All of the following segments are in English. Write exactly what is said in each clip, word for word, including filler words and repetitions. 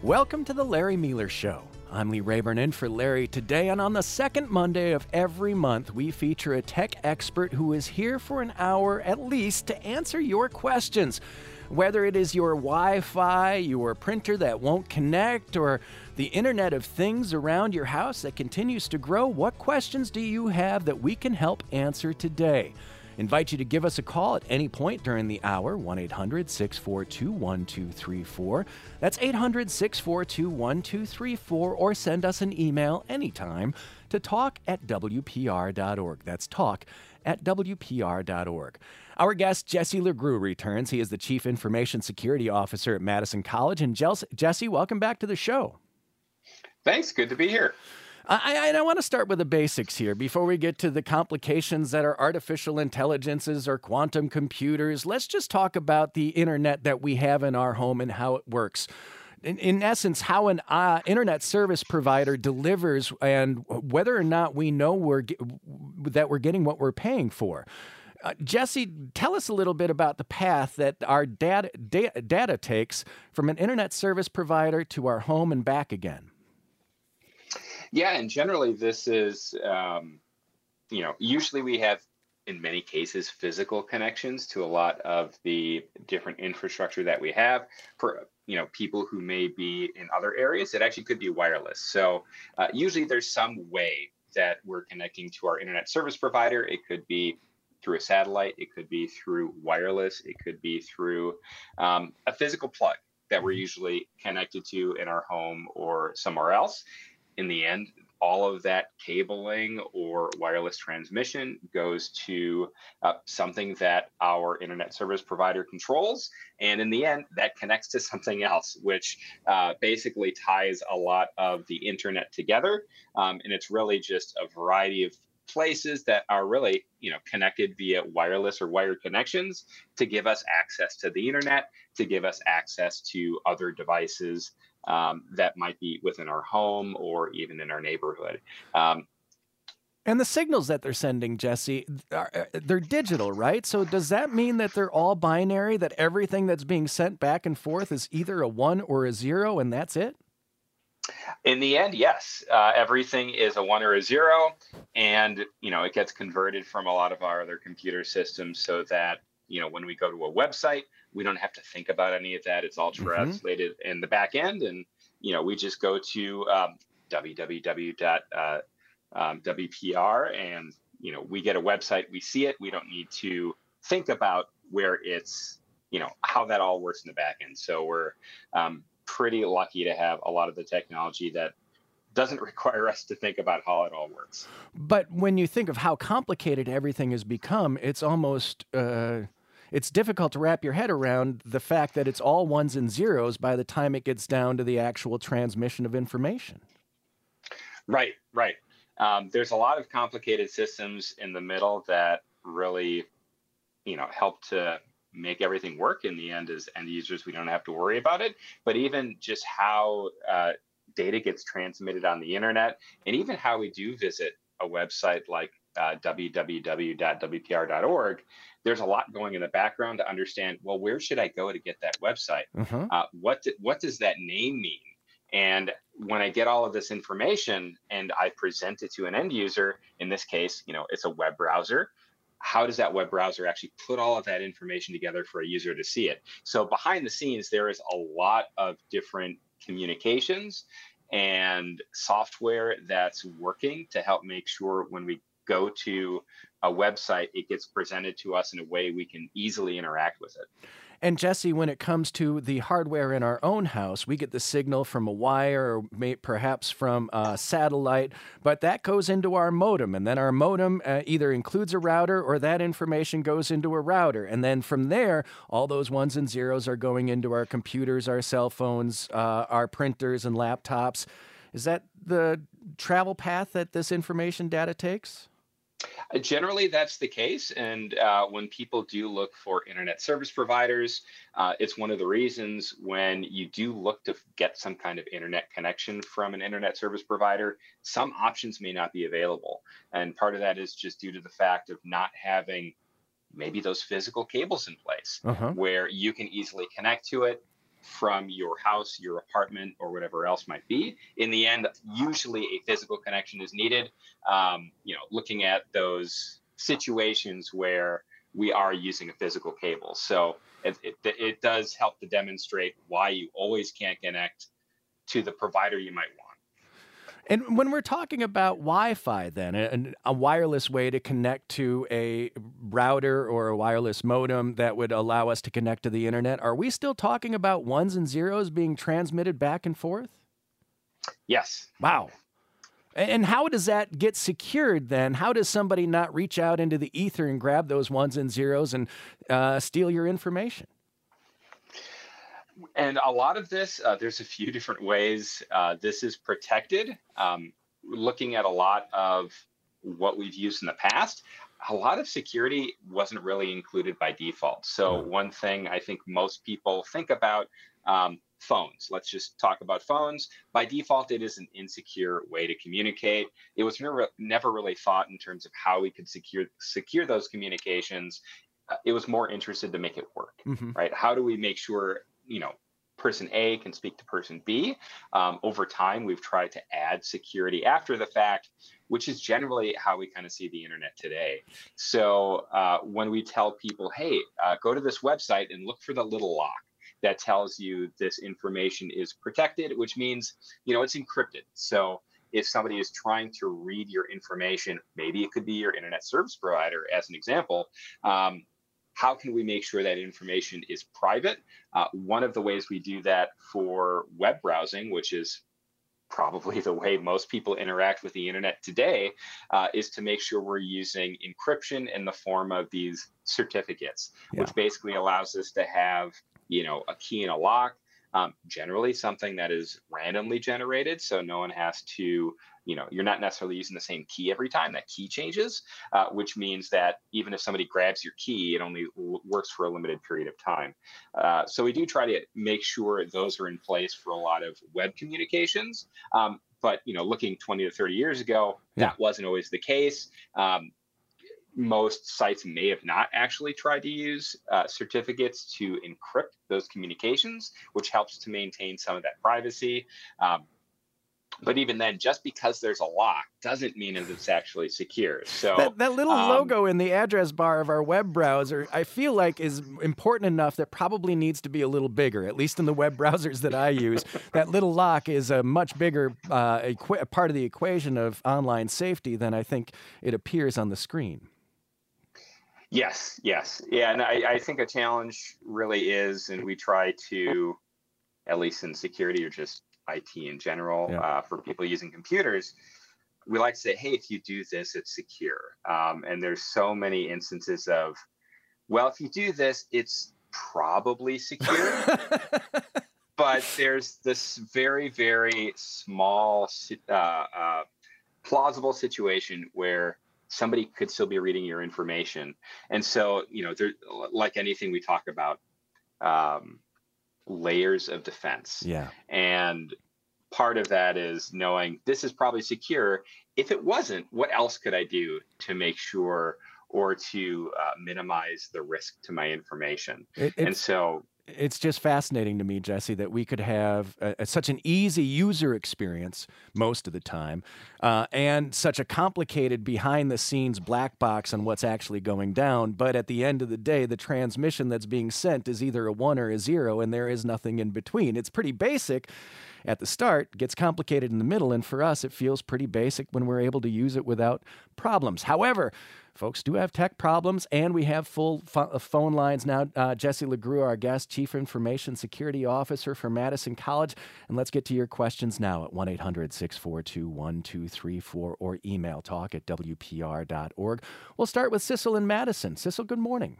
Welcome to the Larry Mueller Show. I'm Lee Rayburn in for Larry today, and on the second Monday of every month, we feature a tech expert who is here for an hour at least to answer your questions. Whether it is your Wi-Fi, your printer that won't connect, or the Internet of Things around your house that continues to grow, what questions do you have that we can help answer today? Invite you to give us a call at any point during the hour, one eight hundred, six four two, one two three four. That's eight hundred, six four two, one two three four, or send us an email anytime to talk at W P R dot org. That's talk at W P R dot org. Our guest, Jesse LeGroux, returns. He is the Chief Information Security Officer at Madison College. And Jesse, welcome back to the show. Thanks. Good to be here. I, I, I want to start with the basics here before we get to the complications that are artificial intelligences or quantum computers. Let's just talk about the internet that we have in our home and how it works. In, in essence, how an uh, internet service provider delivers and whether or not we know we're that we're getting what we're paying for. Uh, Jesse, tell us a little bit about the path that our data, data, data takes from an internet service provider to our home and back again. Yeah, and generally this is, um, you know, usually we have, in many cases, physical connections to a lot of the different infrastructure that we have. For, you know, people who may be in other areas, it actually could be wireless. So uh, usually there's some way that we're connecting to our internet service provider. It could be through a satellite, it could be through wireless, it could be through um, a physical plug that we're usually connected to in our home or somewhere else. In the end, all of that cabling or wireless transmission goes to uh, something that our internet service provider controls. And in the end, that connects to something else, which uh, basically ties a lot of the internet together. Um, and it's really just a variety of places that are really, you know, connected via wireless or wired connections to give us access to the internet, to give us access to other devices um, that might be within our home or even in our neighborhood. Um, and the signals that they're sending, Jesse, are, they're digital, right? So does that mean that they're all binary, that everything that's being sent back and forth is either a one or a zero, and that's it? In the end, yes. Uh, everything is a one or a zero, and you know it gets converted from a lot of our other computer systems so that you know when we go to a website, we don't have to think about any of that. It's all translated mm-hmm. in the back end, and you know we just go to um, w w w dot w p r, and you know we get a website, we see it. We don't need to think about where it's you know how that all works in the back end. So we're um, pretty lucky to have a lot of the technology that doesn't require us to think about how it all works. But when you think of how complicated everything has become, it's almost uh, it's difficult to wrap your head around the fact that it's all ones and zeros by the time it gets down to the actual transmission of information. Right, right. Um, there's a lot of complicated systems in the middle that really, you know, help to make everything work. In the end, as end users, we don't have to worry about it. But even just how uh, data gets transmitted on the internet, and even how we do visit a website like uh, w w w dot w p r dot org, there's a lot going in the background to understand, well, where should I go to get that website? Uh-huh. Uh, what, do, what does that name mean? And when I get all of this information and I present it to an end user, in this case, you know, it's a web browser. How does that web browser actually put all of that information together for a user to see it? So behind the scenes, there is a lot of different communications and software that's working to help make sure when we go to a website, it gets presented to us in a way we can easily interact with it. And Jesse, when it comes to the hardware in our own house, we get the signal from a wire or may, perhaps from a satellite, but that goes into our modem. And then our modem uh, either includes a router or that information goes into a router. And then from there, all those ones and zeros are going into our computers, our cell phones, uh, our printers and laptops. Is that the travel path that this information data takes? Generally, that's the case. And uh, when people do look for internet service providers, uh, it's one of the reasons when you do look to get some kind of internet connection from an internet service provider, some options may not be available. And part of that is just due to the fact of not having maybe those physical cables in place uh-huh. where you can easily connect to it. from your house, your apartment, or whatever else might be. In the end, usually a physical connection is needed. Um, you know, looking at those situations where we are using a physical cable. So it, it, it does help to demonstrate why you always can't connect to the provider you might want. And when we're talking about Wi-Fi, then, a, a wireless way to connect to a router or a wireless modem that would allow us to connect to the internet, are we still talking about ones and zeros being transmitted back and forth? Yes. Wow. And how does that get secured then? How does somebody not reach out into the ether and grab those ones and zeros and uh, steal your information? And a lot of this, uh, there's a few different ways uh, this is protected. Um, looking at a lot of what we've used in the past, a lot of security wasn't really included by default. So one thing I think most people think about, um, phones. Let's just talk about phones. By default, it is an insecure way to communicate. It was never, never really thought in terms of how we could secure secure those communications. Uh, it was more interested to make it work, mm-hmm. right? How do we make sure, you know, person A can speak to person B? Um, over time, we've tried to add security after the fact, which is generally how we kind of see the internet today. So uh, when we tell people, hey, uh, go to this website and look for the little lock that tells you this information is protected, which means, you know, it's encrypted. So if somebody is trying to read your information, maybe it could be your internet service provider as an example, um, how can we make sure that information is private? Uh, one of the ways we do that for web browsing, which is probably the way most people interact with the internet today, uh, is to make sure we're using encryption in the form of these certificates, yeah. which basically allows us to have, you know, a key and a lock, um, generally something that is randomly generated. So no one has to, you know, you're not necessarily using the same key every time that key changes, uh, which means that even if somebody grabs your key, it only w- works for a limited period of time. Uh, so we do try to make sure those are in place for a lot of web communications. Um, but, you know, looking twenty to thirty years ago, yeah. that wasn't always the case. Um, Most sites may have not actually tried to use uh, certificates to encrypt those communications, which helps to maintain some of that privacy. Um, but even then, just because there's a lock doesn't mean that it's actually secure. So that, that little um, logo in the address bar of our web browser, I feel like is important enough that probably needs to be a little bigger, at least in the web browsers that I use. That little lock is a much bigger uh, equi- part of the equation of online safety than I think it appears on the screen. Yes, yes. Yeah, and I, I think a challenge really is, and we try to, at least in security or just I T in general, yeah. uh, for people using computers, we like to say, hey, if you do this, it's secure. Um, and there's so many instances of, well, if you do this, it's probably secure. But there's this very, very small, uh, uh, plausible situation where somebody could still be reading your information. And so, you know, there, like anything we talk about, um, layers of defense. Yeah. And part of that is knowing this is probably secure. If it wasn't, what else could I do to make sure or to uh, minimize the risk to my information? It, and so it's just fascinating to me, Jesse, that we could have a, a, such an easy user experience most of the time, uh, and such a complicated behind-the-scenes black box on what's actually going down. But at the end of the day, the transmission that's being sent is either a one or a zero, and there is nothing in between. It's pretty basic at the start, gets complicated in the middle, and for us, it feels pretty basic when we're able to use it without problems. However, folks do have tech problems, and we have full ph- phone lines now. Uh, Jesse LeGrue, our guest, Chief Information Security Officer for Madison College. And let's get to your questions now at one eight hundred six four two one two three four or email talk at w p r dot org. We'll start with Sissel in Madison. Sissel, good morning.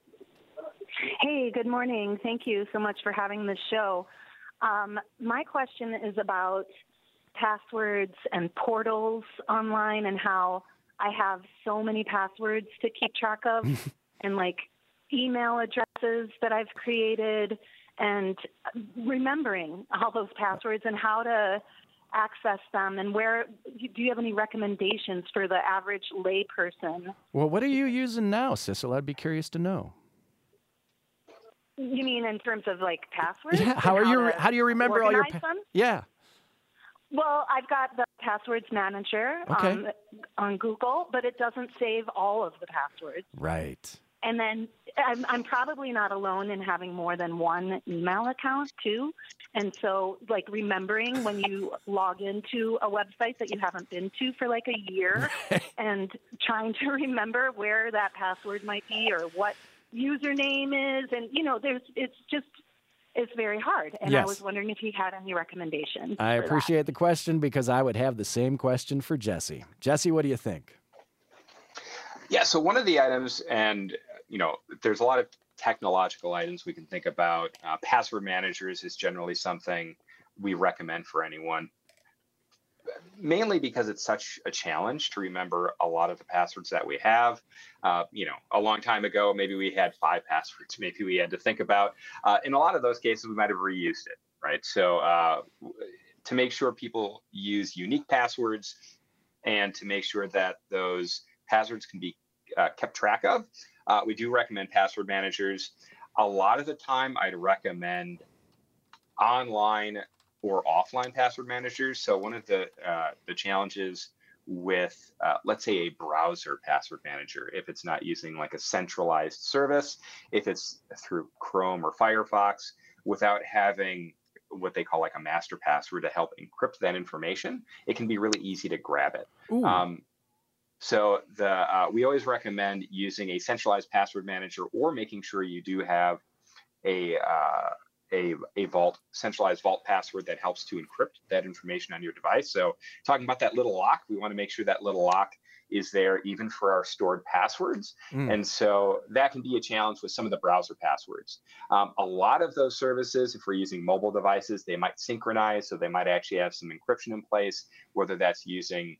Hey, good morning. Thank you so much for having this show. Um, my question is about passwords and portals online and how I have so many passwords to keep track of and like email addresses that I've created and remembering all those passwords and how to access them and where, do you have any recommendations for the average lay person? Well, what are you using now, Sissel? I'd be curious to know. You mean in terms of like passwords? Yeah. How are and you? to How do you remember all your? organize Pa- them? yeah. Well, I've got the passwords manager Okay. on, on Google, but it doesn't save all of the passwords. Right. And then I'm, I'm probably not alone in having more than one email account too. And so like remembering when you log into a website that you haven't been to for like a year and trying to remember where that password might be or what username is. And, you know, there's, it's just, it's very hard. And Yes. I was wondering if you had any recommendations. I for that. appreciate the question because I would have the same question for Jesse. Jesse, what do you think? Yeah, so one of the items, and you know, there's a lot of technological items we can think about. Uh, password managers is generally something we recommend for anyone, mainly because it's such a challenge to remember a lot of the passwords that we have. Uh, you know, a long time ago, maybe we had five passwords, maybe we had to think about. Uh, in a lot of those cases, we might have reused it, right? So uh, to make sure people use unique passwords and to make sure that those passwords can be uh, kept track of, uh, we do recommend password managers. A lot of the time, I'd recommend online or offline password managers. So one of the uh, the challenges with, uh, let's say, a browser password manager, if it's not using like a centralized service, if it's through Chrome or Firefox, without having what they call like a master password to help encrypt that information, it can be really easy to grab it. Ooh. Um, so the uh, we always recommend using a centralized password manager or making sure you do have a uh, a, a vault, centralized vault password that helps to encrypt that information on your device. So talking about that little lock, we want to make sure that little lock is there even for our stored passwords. Mm. And so that can be a challenge with some of the browser passwords. Um, a lot of those services, if we're using mobile devices, they might synchronize. So they might actually have some encryption in place, whether that's using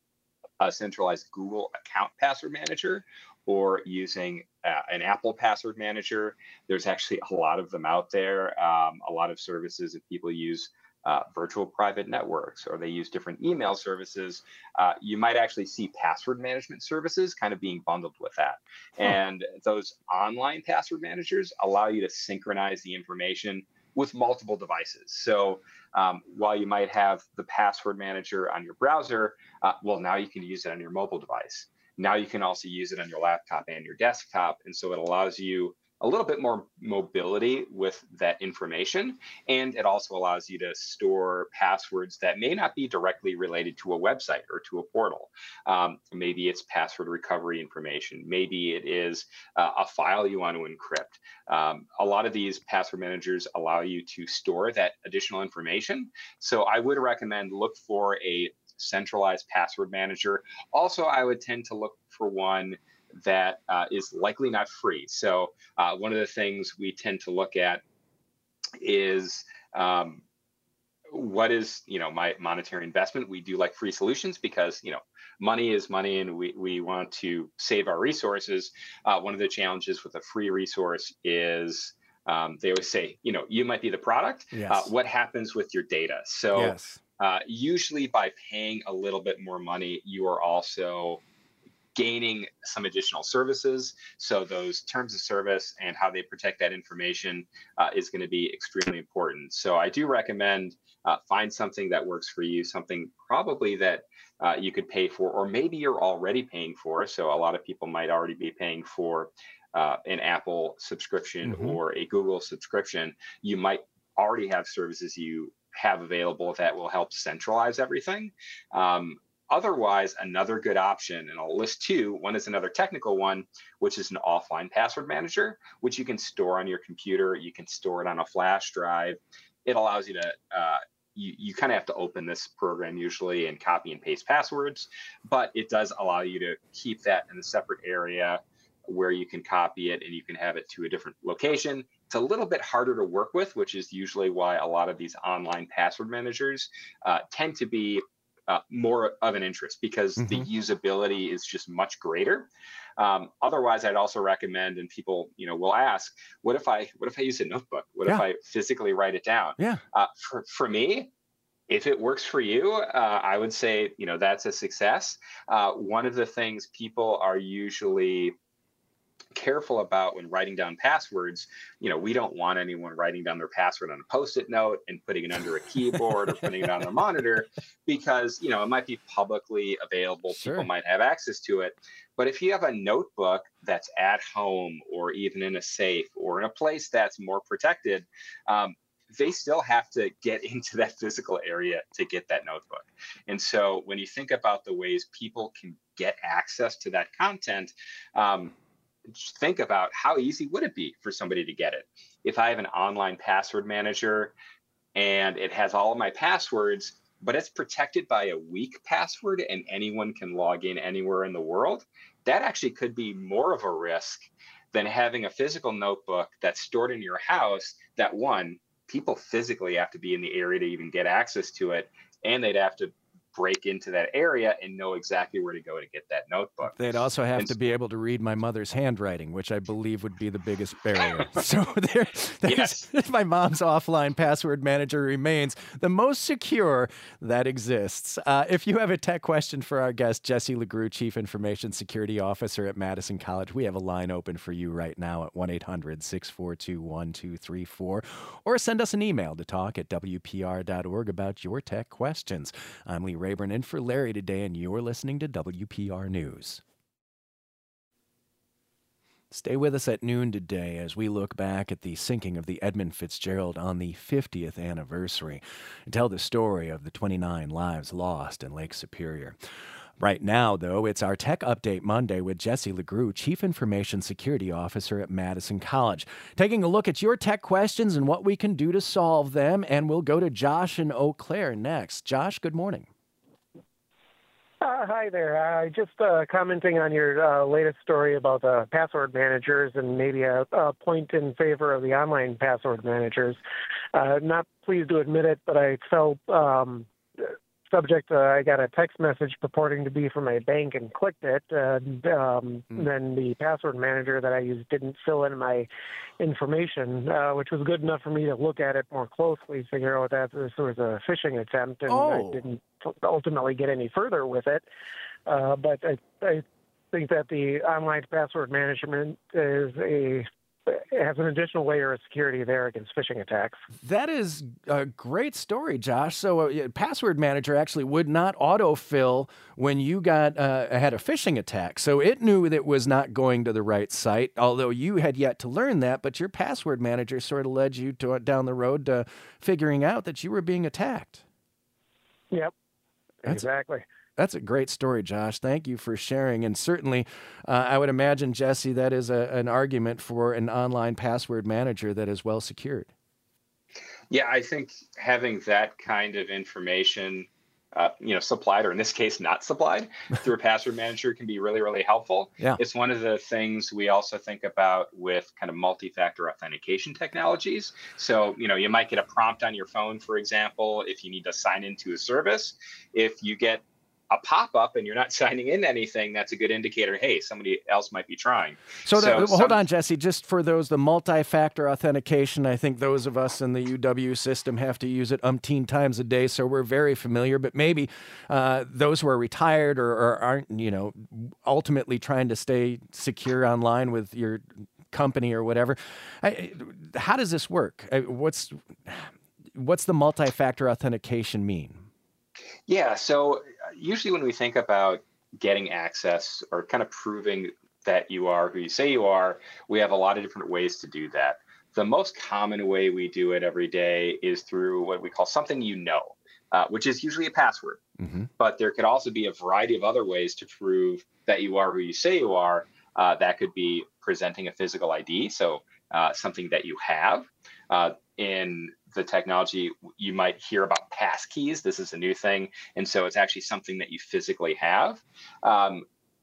a centralized Google account password manager or using uh, an Apple password manager. There's actually a lot of them out there. Um, a lot of services, if people use uh, virtual private networks or they use different email services, uh, you might actually see password management services kind of being bundled with that. Huh. And those online password managers allow you to synchronize the information with multiple devices. So um, while you might have the password manager on your browser, uh, well, now you can use it on your mobile device. Now you can also use it on your laptop and your desktop. And so it allows you a little bit more mobility with that information. And it also allows you to store passwords that may not be directly related to a website or to a portal. Um, maybe it's password recovery information. Maybe it is uh, a file you want to encrypt. Um, a lot of these password managers allow you to store that additional information. So I would recommend look for a centralized password manager. Also, I would tend to look for one that uh, is likely not free. So uh, one of the things we tend to look at is um, what is, you know, my monetary investment. We do like free solutions because, you know, money is money and we, we want to save our resources. Uh, one of the challenges with a free resource is um, they always say, you know, you might be the product. Yes. Uh, what happens with your data? So Yes. uh, usually by paying a little bit more money, you are also gaining some additional services. So those terms of service and how they protect that information uh, is going to be extremely important. So I do recommend uh, find something that works for you, something probably that uh, you could pay for, or maybe you're already paying for. So a lot of people might already be paying for uh, an Apple subscription Mm-hmm. or a Google subscription. You might already have services you have available that will help centralize everything. Um, Otherwise, another good option, and I'll list two. One is another technical one, which is an offline password manager, which you can store on your computer. You can store it on a flash drive. It allows you to, uh, you, you kind of have to open this program usually and copy and paste passwords, but it does allow you to keep that in a separate area where you can copy it and you can have it to a different location. It's a little bit harder to work with, which is usually why a lot of these online password managers uh, tend to be Uh, more of an interest because Mm-hmm. the usability is just much greater. Um, otherwise, I'd also recommend, and people, you know, will ask, what if I, what if I use a notebook? What Yeah. if I physically write it down? Yeah. Uh, for for me, if it works for you, uh, I would say, you know, that's a success. Uh, one of the things people are usually careful about when writing down passwords. You know, we don't want anyone writing down their password on a post-it note and putting it under a keyboard or putting it on their monitor, because, you know, it might be publicly available. Sure. People might have access to it. But if you have a notebook that's at home or even in a safe or in a place that's more protected, um, they still have to get into that physical area to get that notebook. And so when you think about the ways people can get access to that content, um, think about how easy would it be for somebody to get it. If I have an online password manager and it has all of my passwords, but it's protected by a weak password and anyone can log in anywhere in the world, that actually could be more of a risk than having a physical notebook that's stored in your house that, one, people physically have to be in the area to even get access to it, and they'd have to break into that area and know exactly where to go to get that notebook. They'd also have and to be able to read my mother's handwriting, which I believe would be the biggest barrier. So there, Yes. my mom's offline password manager remains the most secure that exists. Uh, if you have a tech question for our guest, Jesse LeGroux, Chief Information Security Officer at Madison College, we have a line open for you right now at one eight hundred, six four two, one two three four, or send us an email to talk at W P R dot org about your tech questions. I'm Lee Rayburn in for Larry today, and you're listening to W P R News. Stay with us at noon today as we look back at the sinking of the Edmund Fitzgerald on the fiftieth anniversary and tell the story of the twenty-nine lives lost in Lake Superior. Right now, though, it's our Tech Update Monday with Jesse LeGroux, Chief Information Security Officer at Madison College, taking a look at your tech questions and what we can do to solve them. And we'll go to Josh in Eau Claire next. Josh, good morning. Uh, hi there. Uh, just uh, commenting on your uh, latest story about the password managers and maybe a, a point in favor of the online password managers. Uh, not pleased to admit it, but I felt um, subject. Uh, I got a text message purporting to be from my bank and clicked it. And um, mm. then the password manager that I used didn't fill in my information, uh, which was good enough for me to look at it more closely, figure out that this was a phishing attempt, and oh. I didn't ultimately get any further with it. Uh, but I, I think that the online password management is a has an additional layer of security there against phishing attacks. That is a great story, Josh. So a password manager actually would not autofill when you got uh, had a phishing attack. So it knew that it was not going to the right site, although you had yet to learn that. But your password manager sort of led you to, down the road to figuring out that you were being attacked. Yep, That's exactly. That's a great story, Josh. Thank you for sharing. And certainly, uh, I would imagine, Jesse, that is a, an argument for an online password manager that is well secured. Yeah, I think having that kind of information, uh, you know, supplied, or in this case, not supplied through a password manager can be really, really helpful. Yeah. It's one of the things we also think about with kind of multi-factor authentication technologies. So, you know, you might get a prompt on your phone, for example, if you need to sign into a service. If you get a pop-up and you're not signing in anything, that's a good indicator, hey, somebody else might be trying. So, so the, well, some, hold on, Jesse, just for those, the multi-factor authentication, I think those of us in the U W system have to use it umpteen times a day, so we're very familiar, but maybe uh, those who are retired or, or aren't, you know, ultimately trying to stay secure online with your company or whatever, I, how does this work? What's, what's the multi-factor authentication mean? Yeah, so usually when we think about getting access or kind of proving that you are who you say you are, we have a lot of different ways to do that. The most common way we do it every day is through what we call something you know, uh, which is usually a password. Mm-hmm. But there could also be a variety of other ways to prove that you are who you say you are. Uh, that could be presenting a physical I D, so uh, something that you have. Uh, in the technology, you might hear about passkeys. This is a new thing. And so it's actually something that you physically have. Um,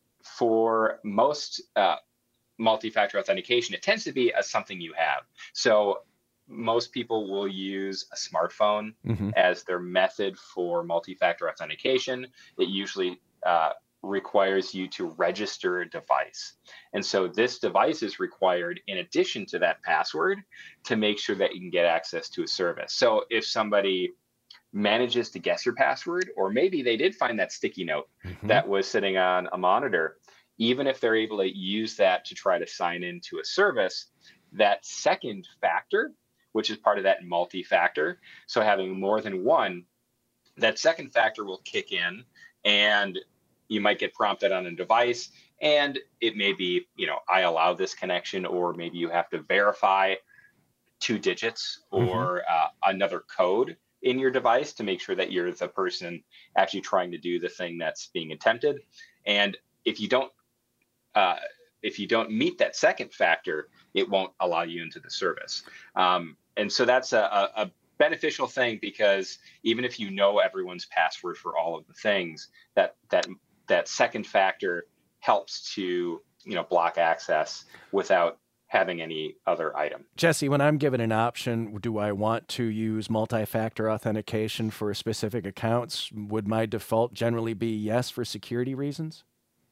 for most uh, multi-factor authentication, it tends to be a something you have. So most people will use a smartphone mm-hmm. as their method for multi-factor authentication. It usually uh, requires you to register a device. And so this device is required in addition to that password to make sure that you can get access to a service. So if somebody manages to guess your password, or maybe they did find that sticky note mm-hmm. that was sitting on a monitor, even if they're able to use that to try to sign into a service, that second factor, which is part of that multi-factor, so having more than one, that second factor will kick in, and you might get prompted on a device, and it may be, you know, I allow this connection, or maybe you have to verify two digits or mm-hmm. uh, another code in your device to make sure that you're the person actually trying to do the thing that's being attempted. And if you don't, uh, if you don't meet that second factor, it won't allow you into the service. Um, and so that's a, a beneficial thing, because even if you know everyone's password for all of the things, that that that second factor helps to, you know, block access without having any other item. Jesse, when I'm given an option, do I want to use multi-factor authentication for specific accounts? Would my default generally be yes for security reasons?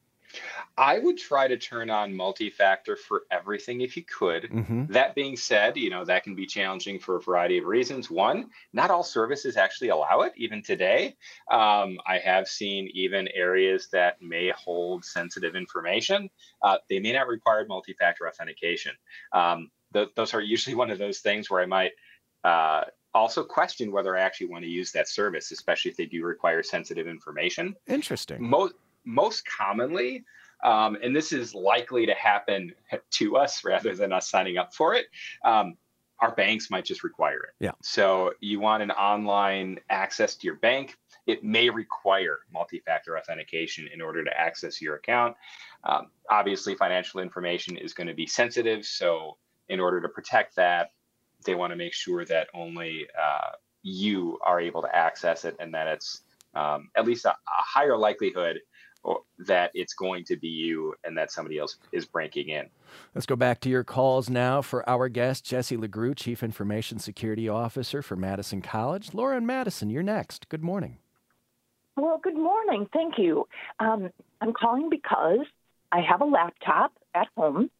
I would try to turn on multi-factor for everything if you could. Mm-hmm. That being said, you know, that can be challenging for a variety of reasons. One, not all services actually allow it, even today. Um, I have seen even areas that may hold sensitive information. Uh, they may not require multi-factor authentication. Um, th- those are usually one of those things where I might uh, also question whether I actually want to use that service, especially if they do require sensitive information. Interesting. Most Most commonly, um, and this is likely to happen to us rather than us signing up for it, um, our banks might just require it. Yeah. So you want an online access to your bank, it may require multi-factor authentication in order to access your account. Um, obviously, financial information is going to be sensitive. So in order to protect that, they want to make sure that only uh, you are able to access it, and that it's um, at least a, a higher likelihood or that it's going to be you and that somebody else is breaking in. Let's go back to your calls now for our guest, Jesse LeGroux, Chief Information Security Officer for Madison College. Laura and Madison, you're next. Good morning. Well, good morning. Thank you. Um, I'm calling because I have a laptop at home,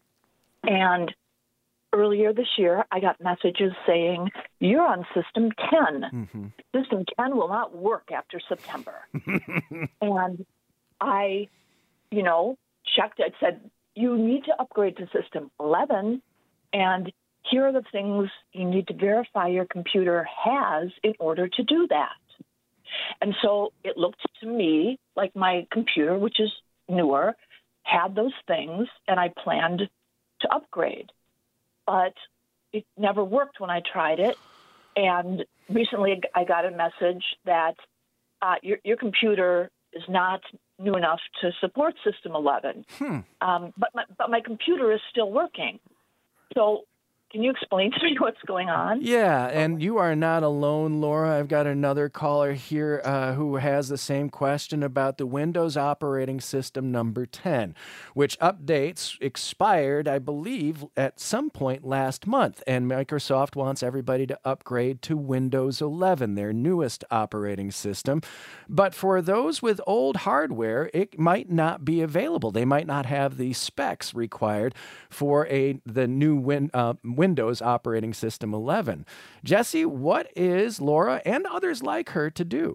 and earlier this year, I got messages saying, you're on System ten. Mm-hmm. System ten will not work after September. And I, you know, checked. It said, you need to upgrade to System eleven, and here are the things you need to verify your computer has in order to do that. And so it looked to me like my computer, which is newer, had those things, and I planned to upgrade. But it never worked when I tried it. And recently I got a message that uh, your, your computer is not new enough to support System eleven. Hmm. Um, but, my, but my computer is still working. So can you explain to me what's going on? Yeah, and you are not alone, Laura. I've got another caller here uh, who has the same question about the Windows operating system number ten, which updates expired, I believe, at some point last month. And Microsoft wants everybody to upgrade to Windows eleven, their newest operating system. But for those with old hardware, it might not be available. They might not have the specs required for a the new win, uh, Windows operating system eleven. Jesse, what is Laura and others like her to do?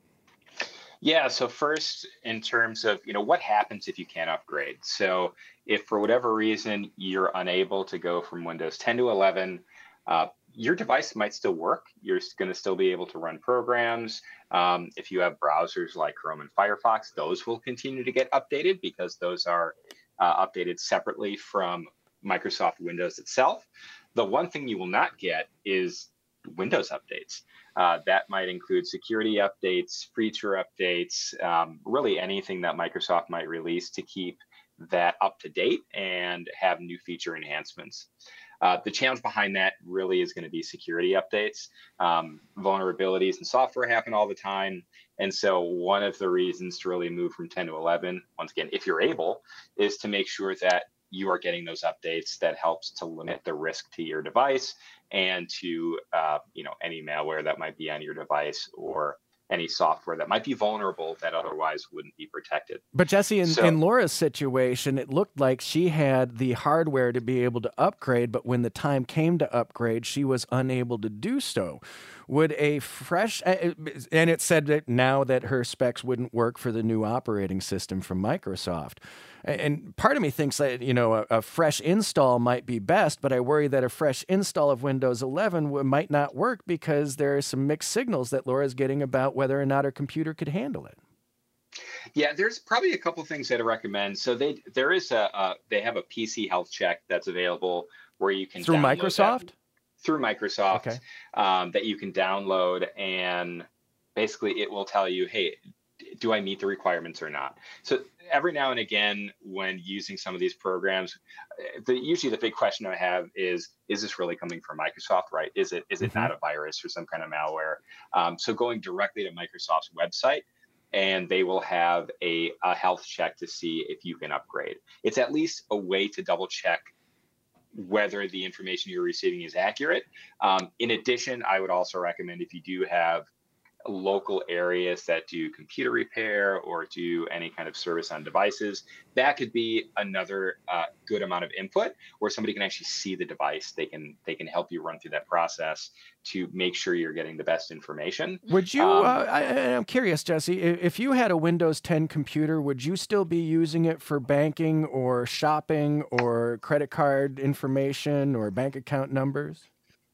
Yeah, so first, in terms of, you know, what happens if you can't upgrade? So if for whatever reason you're unable to go from Windows ten to eleven, uh, your device might still work. You're going to still be able to run programs. Um, if you have browsers like Chrome and Firefox, those will continue to get updated because those are uh, updated separately from Microsoft Windows itself. The one thing you will not get is Windows updates. Uh, that might include security updates, feature updates, um, really anything that Microsoft might release to keep that up to date and have new feature enhancements. Uh, the challenge behind that really is going to be security updates. Um, vulnerabilities in software happen all the time. And so one of the reasons to really move from ten to eleven, once again, if you're able, is to make sure that you are getting those updates that helps to limit the risk to your device and to uh, you know, any malware that might be on your device or any software that might be vulnerable that otherwise wouldn't be protected. But Jesse, in, so, in Laura's situation, it looked like she had the hardware to be able to upgrade, but when the time came to upgrade, she was unable to do so. Would a fresh, and it said that now that her specs wouldn't work for the new operating system from Microsoft. And part of me thinks that, you know, a, a fresh install might be best, but I worry that a fresh install of Windows eleven w- might not work because there are some mixed signals that Laura's getting about whether or not her computer could handle it. Yeah, there's probably a couple things that I recommend. So they there is a uh, they have a P C health check that's available where you can Through download Microsoft? that, through Microsoft Okay. um, that you can download, and basically it will tell you, hey, do I meet the requirements or not? So every now and again, when using some of these programs, the, usually the big question I have is, is this really coming from Microsoft, right? Is it is it Mm-hmm. not a virus or some kind of malware? Um, so going directly to Microsoft's website, and they will have a, a health check to see if you can upgrade. It's at least a way to double check whether the information you're receiving is accurate. Um, in addition, I would also recommend, if you do have local areas that do computer repair or do any kind of service on devices, that could be another uh, good amount of input where somebody can actually see the device. They can they can help you run through that process to make sure you're getting the best information. Would you, Um, uh, I, I'm curious, Jesse, i- if you had a Windows ten computer, would you still be using it for banking or shopping or credit card information or bank account numbers?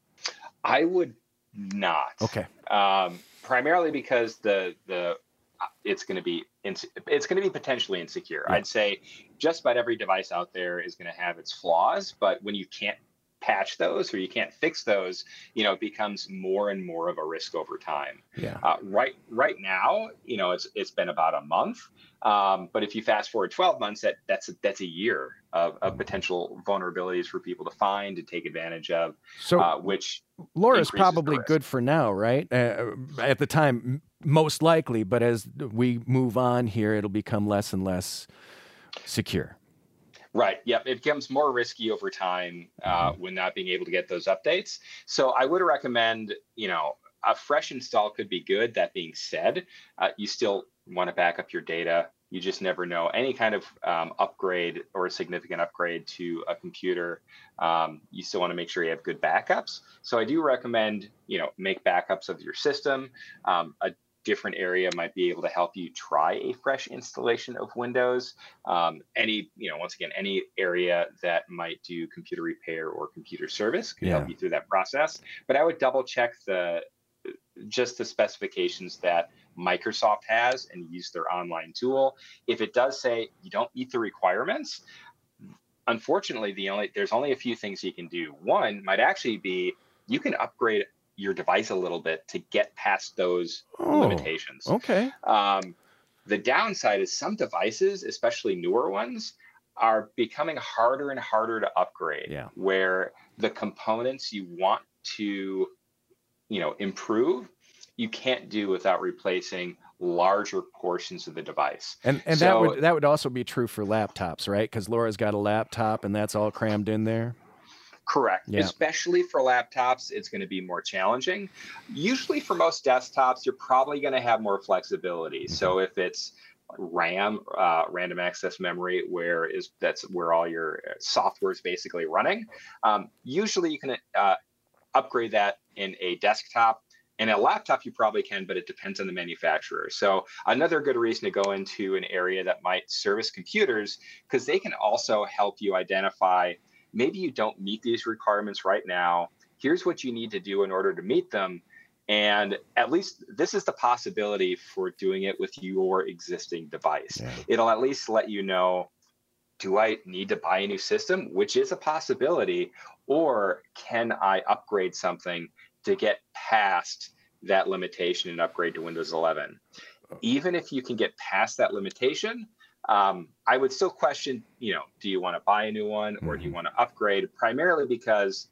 I would not. Okay. Um, primarily because the the it's going to be ins- it's going to be potentially insecure. Yeah. I'd say just about every device out there is going to have its flaws, but when you can't patch those or you can't fix those, you know, it becomes more and more of a risk over time. Yeah. Uh, right right now, you know, it's it's been about a month, um, but if you fast forward twelve months, that that's a, that's a year of, of potential vulnerabilities for people to find and take advantage of, So uh, which Laura's increases the probably risk. good for now, right? Uh, at the time, m- most likely, but as we move on here, it'll become less and less secure. Right. Yep. It becomes more risky over time uh, when not being able to get those updates. So I would recommend, you know, a fresh install could be good. That being said, uh, you still want to back up your data. You just never know. Any kind of um, upgrade or a significant upgrade to a computer, um, you still want to make sure you have good backups. So I do recommend, you know, make backups of your system. Um, a different area might be able to help you try a fresh installation of Windows. Um, any, you know, once again, any area that might do computer repair or computer service can Yeah. help you through that process. But I would double check the just the specifications that Microsoft has and use their online tool. If it does say you don't meet the requirements, unfortunately, the only there's only a few things you can do. One might actually be you can upgrade your device a little bit to get past those Oh, limitations. Okay. Um, the downside is some devices, especially newer ones, are becoming harder and harder to upgrade. Yeah. Where the components you want to, you know, improve, you can't do without replacing larger portions of the device. And and So- that would that would also be true for laptops, right? Because Laura's got a laptop, and that's all crammed in there. Correct. Yeah. Especially for laptops, it's going to be more challenging. Usually for most desktops, you're probably going to have more flexibility. Mm-hmm. So if it's RAM, uh, random access memory, where is that's where all your software is basically running, um, usually you can uh, upgrade that in a desktop. In a laptop, you probably can, but it depends on the manufacturer. So another good reason to go into an area that might service computers, because they can also help you identify, maybe you don't meet these requirements right now. Here's what you need to do in order to meet them. And at least this is the possibility for doing it with your existing device. Yeah. It'll at least let you know, do I need to buy a new system, which is a possibility, or can I upgrade something to get past that limitation and upgrade to Windows eleven? Even if you can get past that limitation, um, I would still question, you know, do you want to buy a new one or do you want to upgrade? Primarily because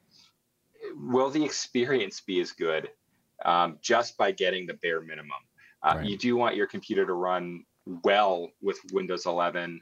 will the experience be as good um, just by getting the bare minimum? Uh, Right. You do want your computer to run well with Windows eleven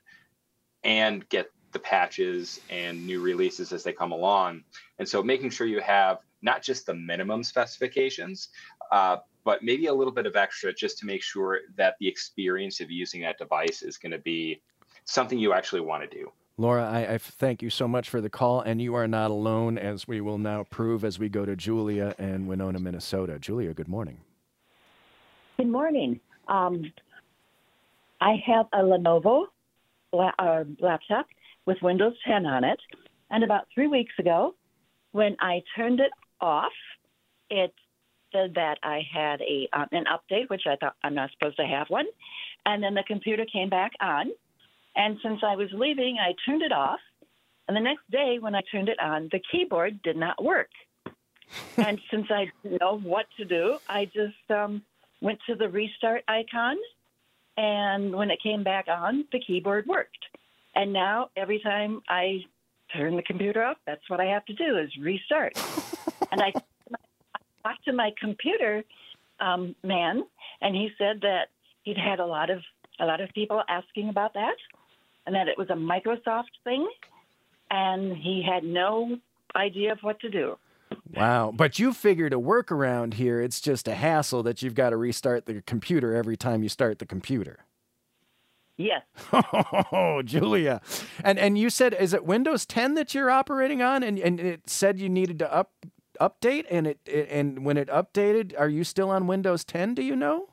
and get the patches and new releases as they come along. And so making sure you have not just the minimum specifications, uh, but maybe a little bit of extra just to make sure that the experience of using that device is going to be something you actually want to do. Laura, I, I thank you so much for the call, and you are not alone, as we will now prove as we go to Julia in Winona, Minnesota. Julia, good morning. Good morning. Um, I have a Lenovo la- uh, laptop with Windows ten on it. And about three weeks ago, when I turned it off, it said that I had a um, an update, which I thought I'm not supposed to have one. And then the computer came back on. And since I was leaving, I turned it off. And the next day, when I turned it on, the keyboard did not work. And since I didn't know what to do, I just um, went to the restart icon. And when it came back on, the keyboard worked. And now every time I turn the computer off, that's what I have to do is restart. And I, I talked to my computer um, man, and he said that he'd had a lot of a lot of people asking about that, and that it was a Microsoft thing, and he had no idea of what to do. Wow. But you figured a workaround here. It's just a hassle that you've got to restart the computer every time you start the computer. Yes. Oh, Julia. And and you said, is it Windows ten that you're operating on? And and it said you needed to up update, and it, it and when it updated, are you still on Windows ten, do you know?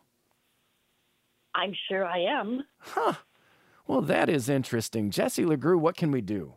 I'm sure I am. Huh. Well, that is interesting. Jesse LeGroux, what can we do?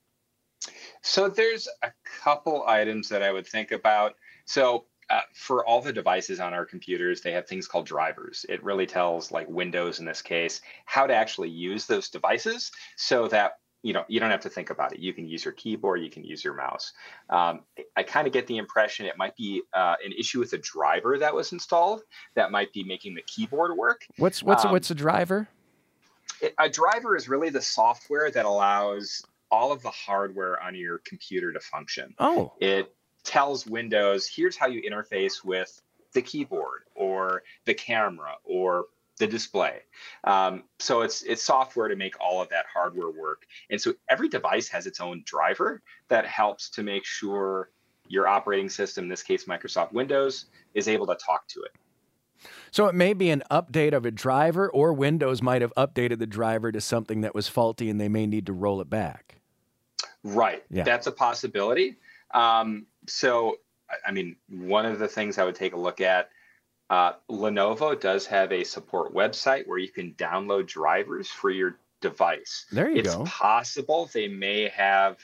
So there's a couple items that I would think about. So uh, for all the devices on our computers, they have things called drivers. It really tells, like Windows in this case, how to actually use those devices so that you know you don't have to think about it. You can use your keyboard, you can use your mouse. Um, I kind of get the impression it might be uh, an issue with a driver that was installed that might be making the keyboard work. What's what's um, what's a driver? It, a driver is really the software that allows all of the hardware on your computer to function. Oh. It tells Windows, here's how you interface with the keyboard or the camera or the display. Um, so it's it's software to make all of that hardware work. And so every device has its own driver that helps to make sure your operating system, in this case Microsoft Windows, is able to talk to it. So it may be an update of a driver, or Windows might have updated the driver to something that was faulty and they may need to roll it back. Right. Yeah. That's a possibility. Um, so, I mean, one of the things I would take a look at, uh, Lenovo does have a support website where you can download drivers for your device. There you it's go. It's possible they may have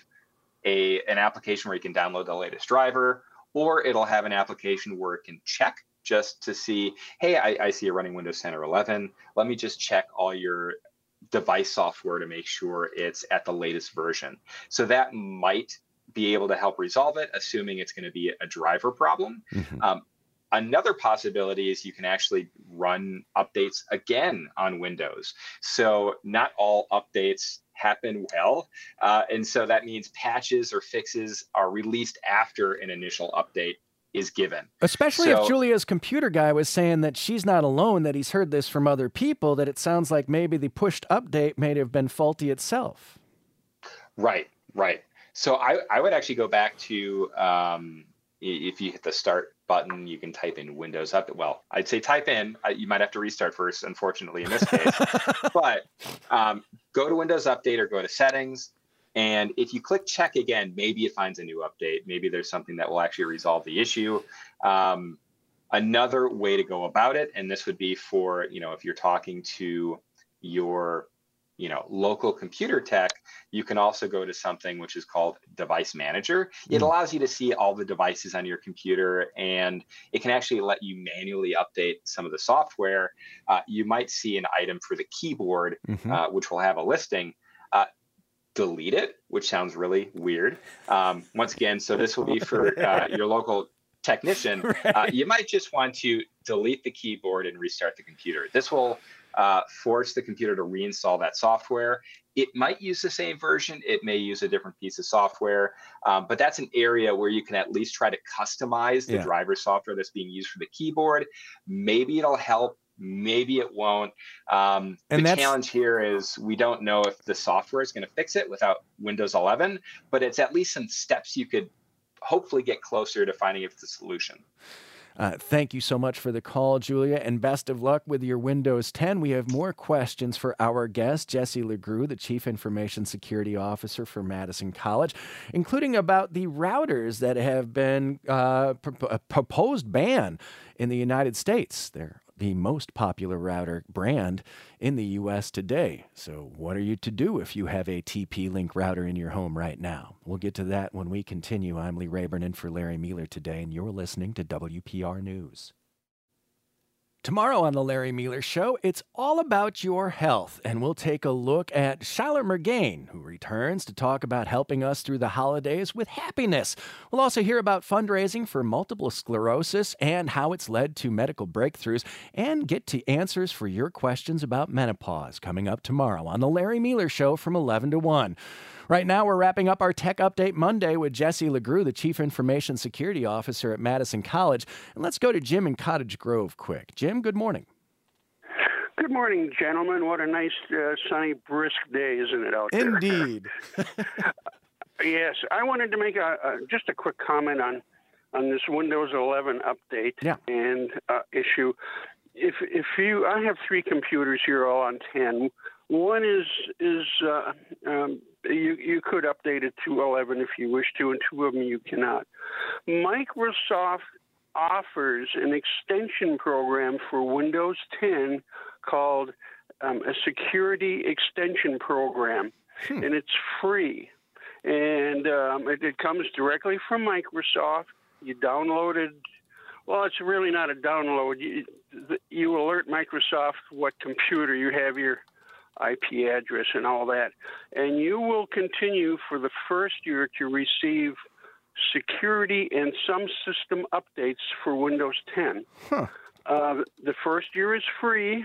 a an application where you can download the latest driver, or it'll have an application where it can check just to see, hey, I, I see you're running Windows ten or eleven. Let me just check all your device software to make sure it's at the latest version. So that might be able to help resolve it, assuming it's going to be a driver problem. Mm-hmm. Um, another possibility is you can actually run updates again on Windows. So not all updates happen well. Uh, and so that means patches or fixes are released after an initial update is given. Especially so, if Julia's computer guy was saying that she's not alone, that he's heard this from other people, that it sounds like maybe the pushed update may have been faulty itself. Right, right. So I, I would actually go back to, um, if you hit the start button, you can type in Windows Update. Well, I'd say type in, I, you might have to restart first, unfortunately, in this case. But um, go to Windows Update or go to Settings. And if you click check again, maybe it finds a new update. Maybe there's something that will actually resolve the issue. Um, another way to go about it, and this would be for, you know, if you're talking to your, you know, local computer tech, you can also go to something which is called Device Manager. It Mm. allows you to see all the devices on your computer, and it can actually let you manually update some of the software. Uh, you might see an item for the keyboard, Mm-hmm. uh, which will have a listing. Uh, delete it, which sounds really weird. Um, once again, so this will be for uh, your local technician. Right. Uh, you might just want to delete the keyboard and restart the computer. This will uh, force the computer to reinstall that software. It might use the same version. It may use a different piece of software, um, but that's an area where you can at least try to customize the Yeah. driver software that's being used for the keyboard. Maybe it'll help. Maybe it won't. Um, And the that's- challenge here is we don't know if the software is going to fix it without Windows eleven, but it's at least some steps you could hopefully get closer to finding if it's a solution. Uh, thank you so much for the call, Julia, and best of luck with your Windows ten. We have more questions for our guest, Jesse LeGroux, the Chief Information Security Officer for Madison College, including about the routers that have been uh, pr- a proposed ban in the United States. They're the most popular router brand in the U S today. So what are you to do if you have a T P-Link router in your home right now? We'll get to that when we continue. I'm Lee Rayburn in for Larry Mueller today, and you're listening to W P R News. Tomorrow on The Larry Mueller Show, it's all about your health, and we'll take a look at Shyler Mergain, who returns to talk about helping us through the holidays with happiness. We'll also hear about fundraising for multiple sclerosis and how it's led to medical breakthroughs, and get to answers for your questions about menopause coming up tomorrow on The Larry Mueller Show from eleven to one. Right now, we're wrapping up our Tech Update Monday with Jesse LeGroux, the Chief Information Security Officer at Madison College. And let's go to Jim in Cottage Grove quick. Jim, good morning. Good morning, gentlemen. What a nice, uh, sunny, brisk day, isn't it, out there? Indeed. Yes, I wanted to make a, a just a quick comment on on this Windows eleven update yeah. and uh, issue. If if you, I have three computers here, all on ten. One is is uh, um, you you could update it to eleven if you wish to, and two of them you cannot. Microsoft offers an extension program for Windows ten called um, a security extension program, hmm. and it's free. And um, it, it comes directly from Microsoft. You download it. Well, it's really not a download. You, you alert Microsoft what computer you have your I P address and all that. And you will continue for the first year to receive security and some system updates for Windows ten. Huh. Uh, the first year is free.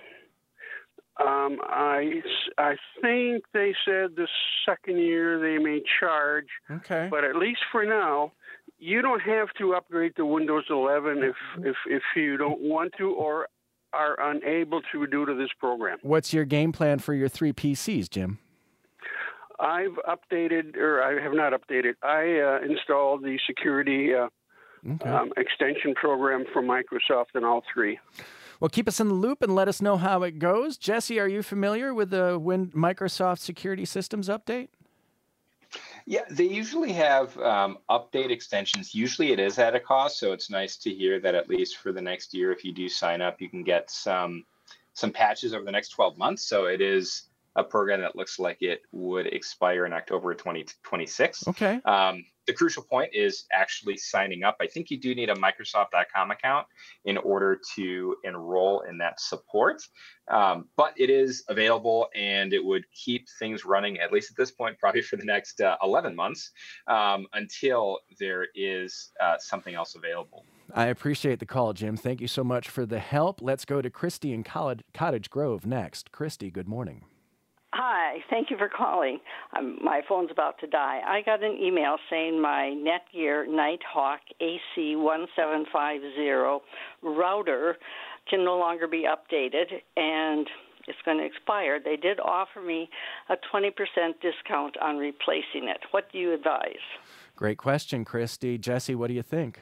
Um, I, I think they said the second year they may charge. Okay. But at least for now, you don't have to upgrade to Windows eleven if, if, if you don't want to or are unable to due to this program. What's your game plan for your three P Cs, Jim? I've updated, or I have not updated. I uh, installed the security uh, okay. um, extension program from Microsoft in all three. Well, keep us in the loop and let us know how it goes. Jesse, are you familiar with the Win- Microsoft Security Systems update? Yeah, they usually have um, update extensions. Usually it is at a cost, so it's nice to hear that at least for the next year, if you do sign up, you can get some some patches over the next twelve months. So it is a program that looks like it would expire in October twenty twenty-six. Okay. Um, the crucial point is actually signing up. I think you do need a Microsoft dot com account in order to enroll in that support. Um, but it is available, and it would keep things running, at least at this point, probably for the next uh, eleven months um, until there is uh, something else available. I appreciate the call, Jim. Thank you so much for the help. Let's go to Christy in College, Cottage Grove next. Christy, good morning. Hi, thank you for calling. Um, my phone's about to die. I got an email saying my Netgear Nighthawk A C one seven five zero router can no longer be updated, and it's going to expire. They did offer me a twenty percent discount on replacing it. What do you advise? Great question, Christy. Jesse, what do you think?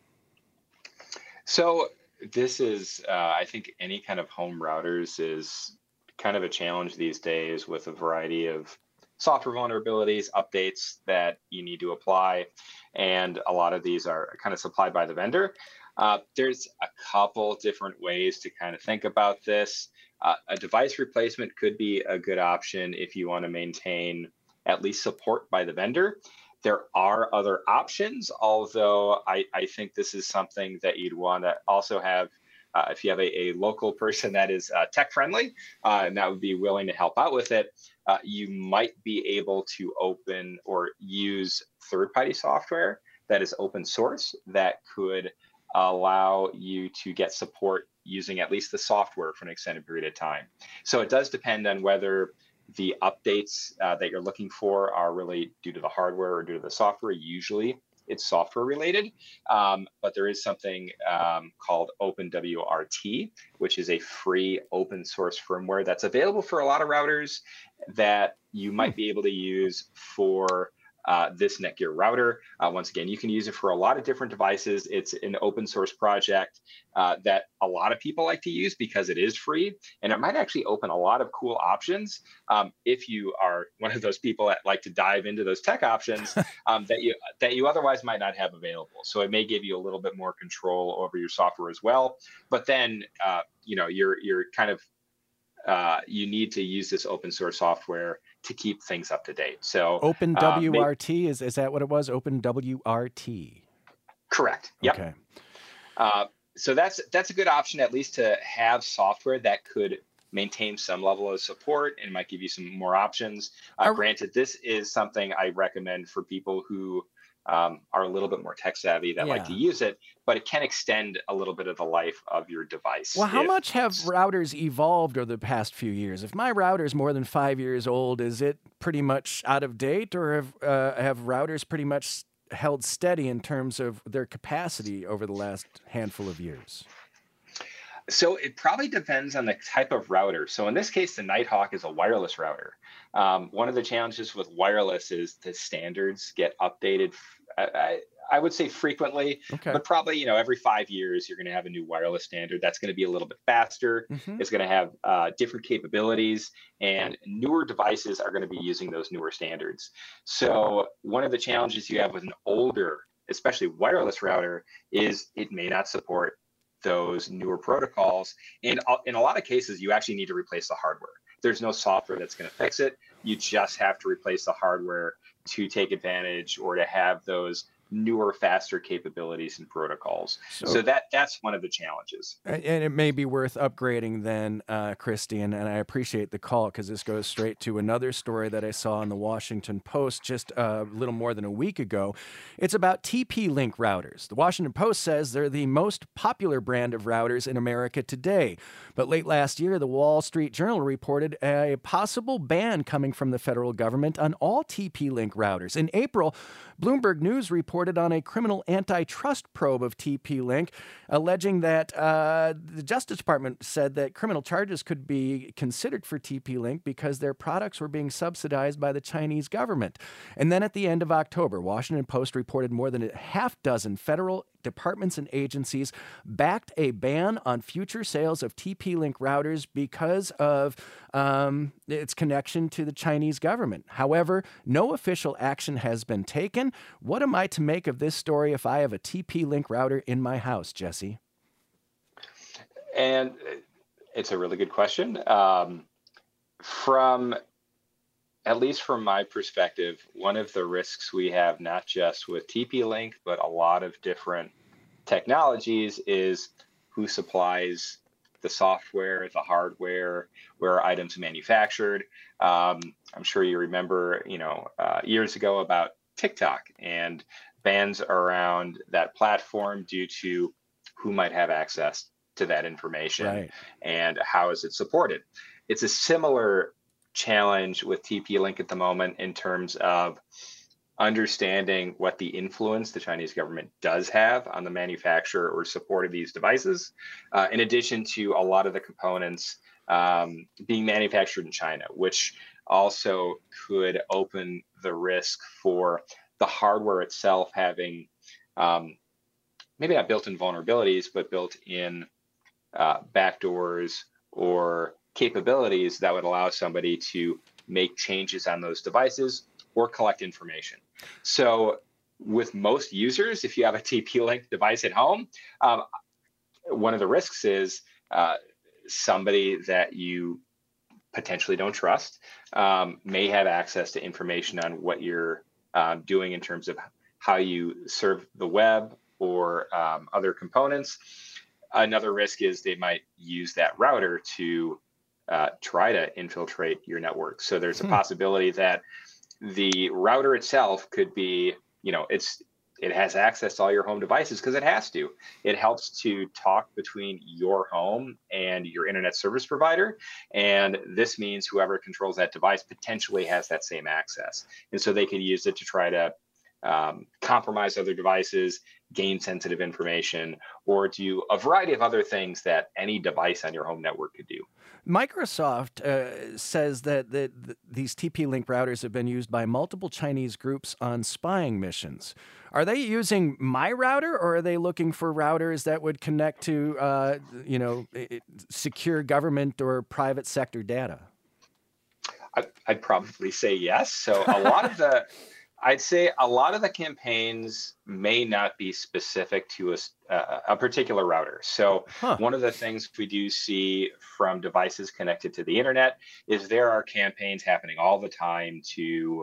So this is, uh, I think any kind of home routers is kind of a challenge these days with a variety of software vulnerabilities, updates that you need to apply. And a lot of these are kind of supplied by the vendor. Uh, there's a couple different ways to kind of think about this. Uh, a device replacement could be a good option if you want to maintain at least support by the vendor. There are other options, although I, I think this is something that you'd want to also have Uh, if you have a, a local person that is uh, tech friendly uh, and that would be willing to help out with it, uh, you might be able to open or use third-party software that is open source that could allow you to get support using at least the software for an extended period of time. So it does depend on whether the updates uh, that you're looking for are really due to the hardware or due to the software. Usually it's software related, um, but there is something um, called OpenWRT, which is a free open source firmware that's available for a lot of routers that you might be able to use for uh, this Netgear router. Uh, once again, you can use it for a lot of different devices. It's an open source project uh, that a lot of people like to use because it is free, and it might actually open a lot of cool options um, if you are one of those people that like to dive into those tech options um, that you that you otherwise might not have available. So it may give you a little bit more control over your software as well. But then uh, you know you're you're kind of uh, you need to use this open source software to keep things up to date. So OpenWRT, uh, is, is that what it was? OpenWRT. Correct. Yep. Okay. Uh, so that's that's a good option, at least to have software that could maintain some level of support and might give you some more options. Uh, Are, granted, this is something I recommend for people who um, are a little bit more tech savvy that yeah. like to use it, but it can extend a little bit of the life of your device. Well, how if, much have routers evolved over the past few years? If my router is more than five years old, is it pretty much out of date, or have uh, have routers pretty much held steady in terms of their capacity over the last handful of years? So it probably depends on the type of router. So in this case, the Nighthawk is a wireless router. Um, one of the challenges with wireless is the standards get updated. I, I would say frequently, okay. but probably, you know, every five years, you're going to have a new wireless standard that's going to be a little bit faster. Mm-hmm. It's going to have uh, different capabilities, and newer devices are going to be using those newer standards. So one of the challenges you have with an older, especially wireless router, is it may not support those newer protocols. And in a lot of cases, you actually need to replace the hardware. There's no software that's going to fix it. You just have to replace the hardware to take advantage or to have those newer, faster capabilities and protocols. So, so that that's one of the challenges. And it may be worth upgrading then, uh, Christian, and I appreciate the call because this goes straight to another story that I saw in the Washington Post just a little more than a week ago. It's about T P-Link routers. The Washington Post says they're the most popular brand of routers in America today. But late last year, the Wall Street Journal reported a possible ban coming from the federal government on all T P-Link routers. In April, Bloomberg News reported on a criminal antitrust probe of T P-Link, alleging that uh, the Justice Department said that criminal charges could be considered for T P-Link because their products were being subsidized by the Chinese government. And then at the end of October, Washington Post reported more than a half dozen federal departments and agencies backed a ban on future sales of T P-Link routers because of um, its connection to the Chinese government. However, no official action has been taken. What am I to make of this story if I have a T P-Link router in my house, Jesse? And it's a really good question. Um, from At least from my perspective, one of the risks we have, not just with T P-Link, but a lot of different technologies, is who supplies the software, the hardware, where are items manufactured. Um, I'm sure you remember, you know, uh, years ago about TikTok and bans around that platform due to who might have access to that information, right, and how is it supported. It's a similar challenge with T P-Link at the moment in terms of understanding what the influence the Chinese government does have on the manufacture or support of these devices, uh, in addition to a lot of the components um, being manufactured in China, which also could open the risk for the hardware itself having um, maybe not built-in vulnerabilities, but built-in uh, backdoors or capabilities that would allow somebody to make changes on those devices or collect information. So with most users, if you have a T P-Link device at home, um, one of the risks is uh, somebody that you potentially don't trust um, may have access to information on what you're uh, doing in terms of how you serve the web or um, other components. Another risk is they might use that router to uh, try to infiltrate your network. So there's a hmm. possibility that the router itself could be, you know, it's it has access to all your home devices because it has to. It helps to talk between your home and your internet service provider. And this means whoever controls that device potentially has that same access. And so they could use it to try to um, compromise other devices, gain sensitive information, or do a variety of other things that any device on your home network could do. Microsoft uh, says that the, the, these T P-Link routers have been used by multiple Chinese groups on spying missions. Are they using my router, or are they looking for routers that would connect to, uh, you know, secure government or private sector data? I, I'd probably say yes. So a lot of the, I'd say a lot of the campaigns may not be specific to a, uh, a particular router. So huh. one of the things we do see from devices connected to the internet is there are campaigns happening all the time to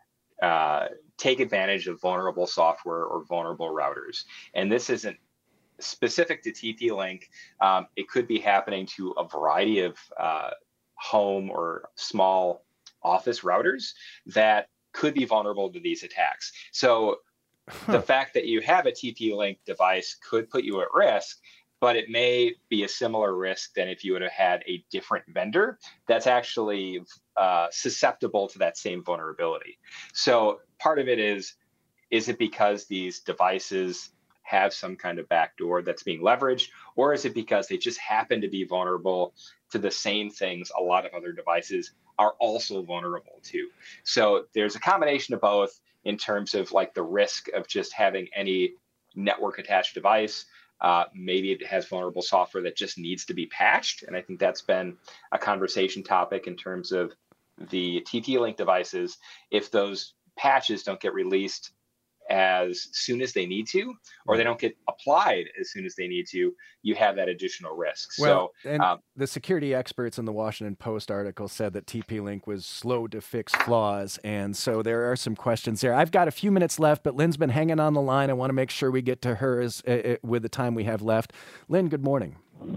uh, take advantage of vulnerable software or vulnerable routers. And this isn't specific to T P-Link. Um, it could be happening to a variety of uh, home or small office routers that could be vulnerable to these attacks. So huh. the fact that you have a T P-Link device could put you at risk, but it may be a similar risk than if you would have had a different vendor that's actually uh, susceptible to that same vulnerability. So part of it is, is it because these devices have some kind of backdoor that's being leveraged, or is it because they just happen to be vulnerable to the same things a lot of other devices are also vulnerable to? So there's a combination of both in terms of like the risk of just having any network attached device. Uh, maybe it has vulnerable software that just needs to be patched. And I think that's been a conversation topic in terms of the T P-Link devices. If those patches don't get released as soon as they need to, or they don't get applied as soon as they need to, you have that additional risk. Well, so and um, the security experts in the Washington Post article said that T P-Link was slow to fix flaws. And so there are some questions there. I've got a few minutes left, but Lynn's been hanging on the line. I want to make sure we get to her as, uh, with the time we have left. Lynn, good morning.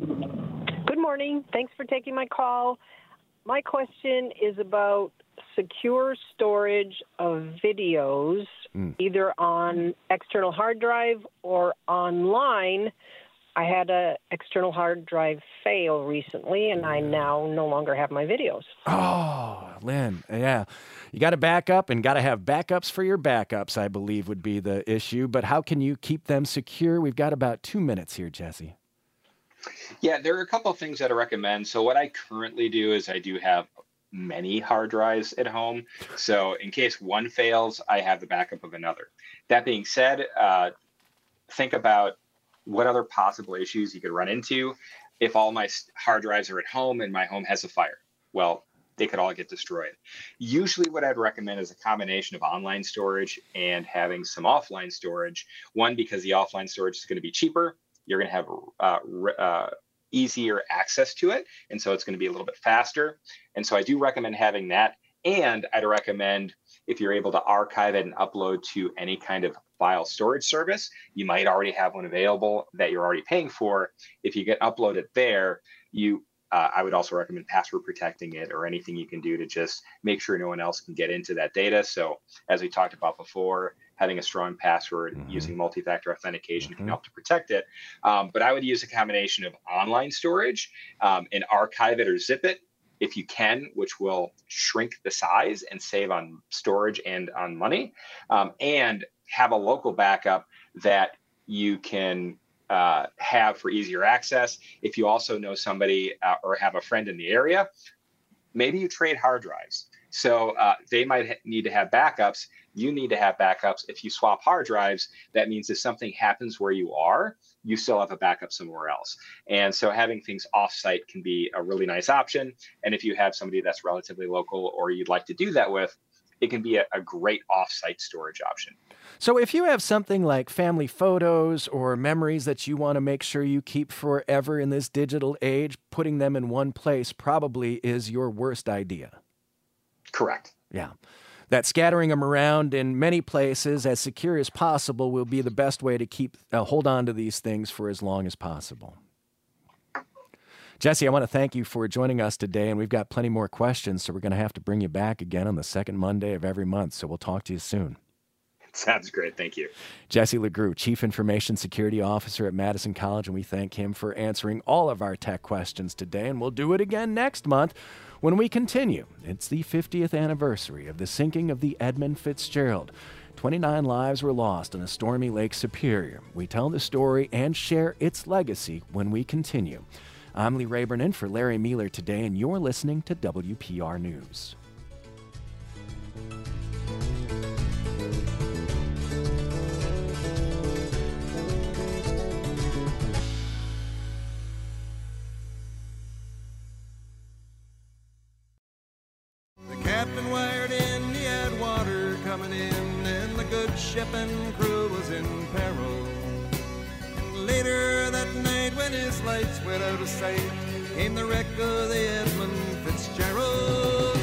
Good morning. Thanks for taking my call. My question is about secure storage of videos, mm. either on external hard drive or online. I had an external hard drive fail recently, and I now no longer have my videos. Oh, Lynn, yeah. You got to back up and got to have backups for your backups, I believe would be the issue. But how can you keep them secure? We've got about two minutes here, Jesse. Yeah, there are a couple of things that I recommend. So what I currently do is I do have many hard drives at home. So in case one fails, I have the backup of another. That being said, uh, think about what other possible issues you could run into if all my hard drives are at home and my home has a fire. Well, they could all get destroyed. Usually what I'd recommend is a combination of online storage and having some offline storage. One, because the offline storage is going to be cheaper. You're going to have uh, uh, easier access to it. And so it's going to be a little bit faster. And so I do recommend having that. And I'd recommend if you're able to archive it and upload to any kind of file storage service, you might already have one available that you're already paying for. If you get uploaded there, you uh, I would also recommend password protecting it or anything you can do to just make sure no one else can get into that data. So as we talked about before, having a strong password, mm-hmm. using multi-factor authentication mm-hmm. can help to protect it. Um, but I would use a combination of online storage um, and archive it or zip it if you can, which will shrink the size and save on storage and on money, um, and have a local backup that you can uh, have for easier access. If you also know somebody uh, or have a friend in the area, maybe you trade hard drives. So uh, they might ha- need to have backups. You need to have backups. If you swap hard drives, that means if something happens where you are, you still have a backup somewhere else. And so having things offsite can be a really nice option. And if you have somebody that's relatively local or you'd like to do that with, it can be a, a great offsite storage option. So if you have something like family photos or memories that you want to make sure you keep forever in this digital age, putting them in one place probably is your worst idea. Correct. Yeah. That scattering them around in many places as secure as possible will be the best way to keep uh, hold on to these things for as long as possible. Jesse, I want to thank you for joining us today, and we've got plenty more questions, so we're going to have to bring you back again on the second Monday of every month, so we'll talk to you soon. Sounds great. Thank you. Jesse LeGroux, Chief Information Security Officer at Madison College, and we thank him for answering all of our tech questions today, and we'll do it again next month when we continue. It's the fiftieth anniversary of the sinking of the Edmund Fitzgerald. twenty-nine lives were lost on a stormy Lake Superior. We tell the story and share its legacy when we continue. I'm Lee Rayburn in for Larry Mueller today, and you're listening to W P R News. Captain wired in, he had water coming in, and the good ship and crew was in peril. And later that night, when his lights went out of sight, came the wreck of the Edmund Fitzgerald.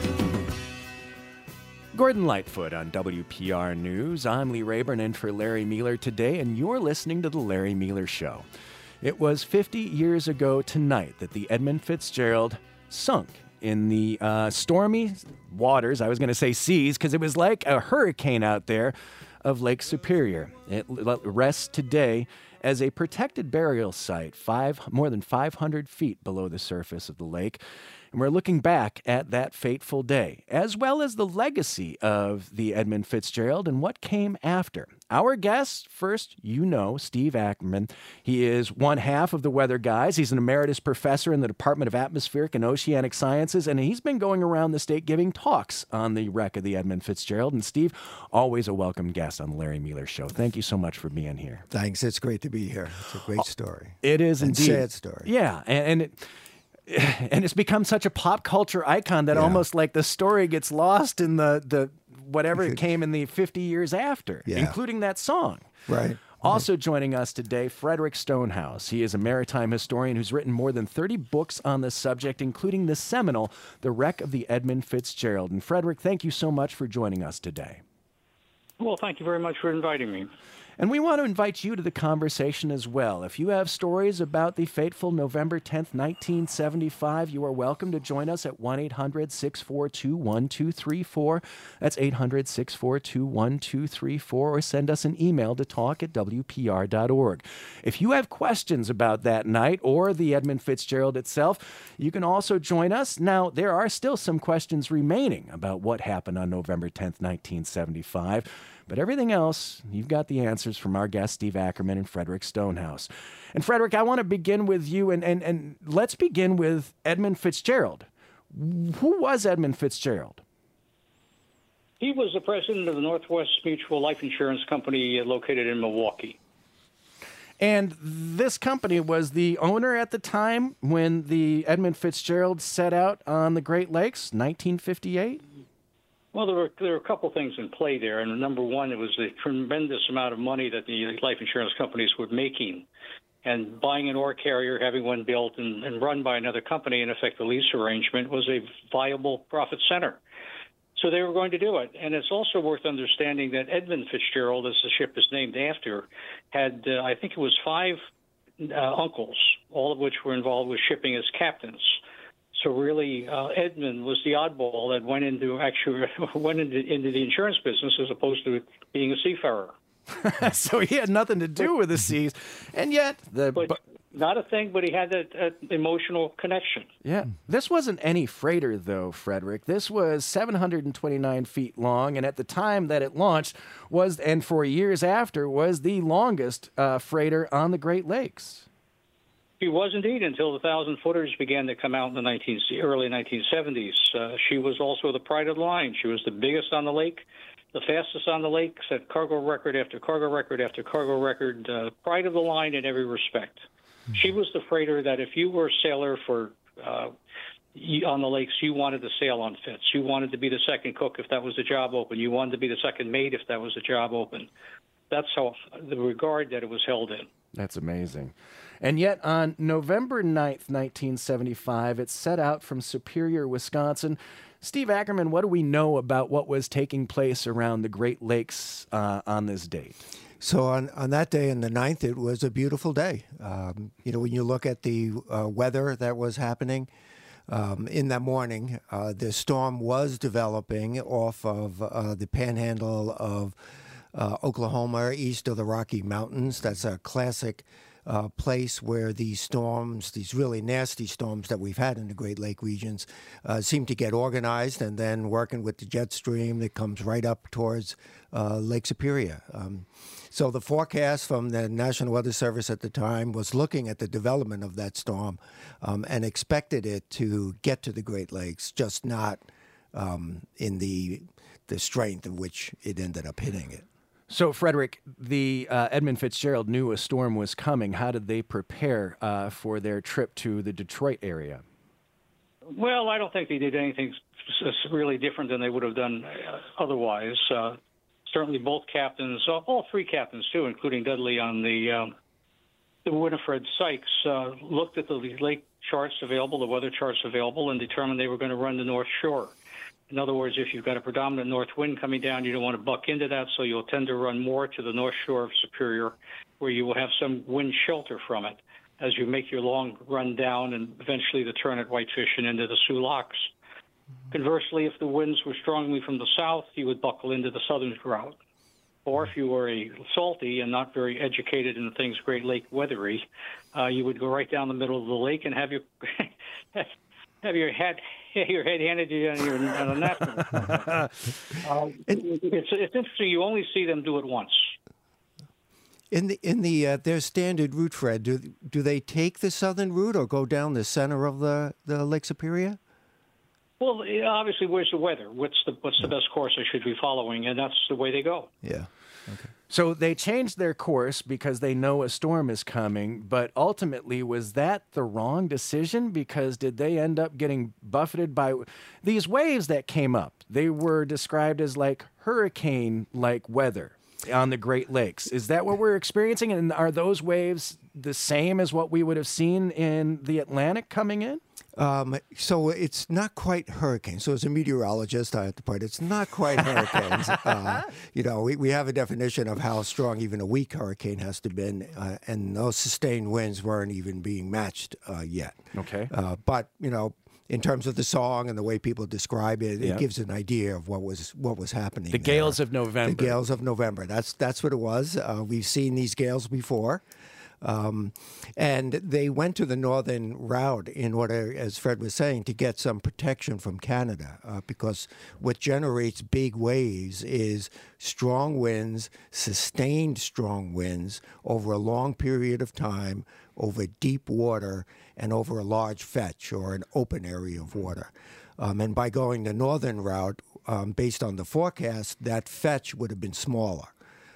Gordon Lightfoot on W P R News. I'm Lee Rayburn in for Larry Mueller today, and you're listening to The Larry Mueller Show. It was fifty years ago tonight that the Edmund Fitzgerald sunk in the uh, stormy waters, I was going to say seas, because it was like a hurricane out there, of Lake Superior. It rests today as a protected burial site, five more than five hundred feet below the surface of the lake. And we're looking back at that fateful day, as well as the legacy of the Edmund Fitzgerald and what came after. Our guest, first, you know, Steve Ackerman. He is one half of the Weather Guys. He's an emeritus professor in the Department of Atmospheric and Oceanic Sciences, and he's been going around the state giving talks on the wreck of the Edmund Fitzgerald. And Steve, always a welcome guest on the Larry Mueller Show. Thank you so much for being here. Thanks. It's great to be here. It's a great story. It is and indeed. Sad story. Yeah, and, and it... And it's become such a pop culture icon that yeah. almost like the story gets lost in the, the whatever it came in the fifty years after, yeah. including that song. Right. Also joining us today, Frederick Stonehouse. He is a maritime historian who's written more than thirty books on the subject, including the seminal The Wreck of the Edmund Fitzgerald. And Frederick, thank you so much for joining us today. Well, thank you very much for inviting me. And we want to invite you to the conversation as well. If you have stories about the fateful November tenth, nineteen seventy-five, you are welcome to join us at one eight hundred, six four two, one two three four. That's eight hundred, six four two, one two three four, or send us an email to talk at W P R dot org. If you have questions about that night or the Edmund Fitzgerald itself, you can also join us. Now, there are still some questions remaining about what happened on November tenth, nineteen seventy-five. But everything else, you've got the answers from our guests, Steve Ackerman and Frederick Stonehouse. And Frederick, I want to begin with you, and, and, and let's begin with Edmund Fitzgerald. Who was Edmund Fitzgerald? He was the president of the Northwest Mutual Life Insurance Company located in Milwaukee. And this company was the owner at the time when the Edmund Fitzgerald set out on the Great Lakes, nineteen fifty-eight? Well, there were, there were a couple things in play there. And number one, it was a tremendous amount of money that the life insurance companies were making. And buying an ore carrier, having one built and, and run by another company, in effect, the lease arrangement, was a viable profit center. So they were going to do it. And it's also worth understanding that Edmund Fitzgerald, as the ship is named after, had, uh, I think it was five uh, uncles, all of which were involved with shipping as captains. So really, uh, Edmund was the oddball that went into actually went into, into the insurance business as opposed to being a seafarer. So he had nothing to do with the seas, and yet the but but, not a thing. But he had an emotional connection. Yeah, this wasn't any freighter though, Frederick. This was seven hundred twenty-nine feet long, and at the time that it launched was, and for years after, was the longest uh, freighter on the Great Lakes. She was indeed until the thousand footers began to come out in the nineteen, early nineteen seventies. Uh, she was also the pride of the line. She was the biggest on the lake, the fastest on the lake, set cargo record after cargo record after cargo record, uh, pride of the line in every respect. Mm-hmm. She was the freighter that if you were a sailor for uh, on the lakes, you wanted to sail on Fitz. You wanted to be the second cook if that was the job open. You wanted to be the second mate if that was the job open. That's how the regard that it was held in. That's amazing. And yet on November ninth, nineteen seventy-five, it set out from Superior, Wisconsin. Steve Ackerman, what do we know about what was taking place around the Great Lakes uh, on this date? So on, on that day, on the ninth, it was a beautiful day. Um, you know, when you look at the uh, weather that was happening um, in that morning, uh, the storm was developing off of uh, the panhandle of uh, Oklahoma, east of the Rocky Mountains. That's a classic uh, place where these storms, these really nasty storms that we've had in the Great Lake regions, uh, seem to get organized, and then working with the jet stream that comes right up towards uh, Lake Superior. Um, so the forecast from the National Weather Service at the time was looking at the development of that storm um, and expected it to get to the Great Lakes, just not um, in the the strength in which it ended up hitting it. So, Frederick, the uh, Edmund Fitzgerald knew a storm was coming. How did they prepare uh, for their trip to the Detroit area? Well, I don't think they did anything really different than they would have done otherwise. Uh, certainly both captains, uh, all three captains, too, including Dudley on the, um, the Winifred Sykes, uh, looked at the lake charts available, the weather charts available, and determined they were going to run the North Shore. In other words, if you've got a predominant north wind coming down, you don't want to buck into that, so you'll tend to run more to the north shore of Superior, where you will have some wind shelter from it as you make your long run down and eventually the turn at Whitefish and into the Sioux Locks. Conversely, if the winds were strongly from the south, you would buckle into the southern route. Or if you were a salty and not very educated in things Great Lake weathery, uh, you would go right down the middle of the lake and have your have your head your head handed to you on, your, on a napkin. uh, it's it's interesting. You only see them do it once. In the in the uh, their standard route, Fred, do do they take the southern route or go down the center of the, the Lake Superior? Well, obviously, where's the weather? What's the what's the best course I should be following? And that's the way they go. Yeah. Okay. So they changed their course because they know a storm is coming, but ultimately, was that the wrong decision? Because did they end up getting buffeted by these waves that came up? They were described as like hurricane-like weather on the Great Lakes. Is that what we're experiencing? And are those waves the same as what we would have seen in the Atlantic coming in? Um, so it's not quite hurricanes. So as a meteorologist, I have to point, it's not quite hurricanes. uh, you know, we, we have a definition of how strong even a weak hurricane has to be, uh, and those sustained winds weren't even being matched uh, yet. Okay. Uh, but, you know, in terms of the song and the way people describe it, Yep. it gives an idea of what was what was happening. The there. gales of November. The gales of November. That's that's what it was. Uh, we've seen these gales before. Um, and they went to the northern route in order, as Fred was saying, to get some protection from Canada, uh, because what generates big waves is strong winds, sustained strong winds over a long period of time, over deep water, and over a large fetch or an open area of water. Um, and by going the northern route, um, based on the forecast, that fetch would have been smaller.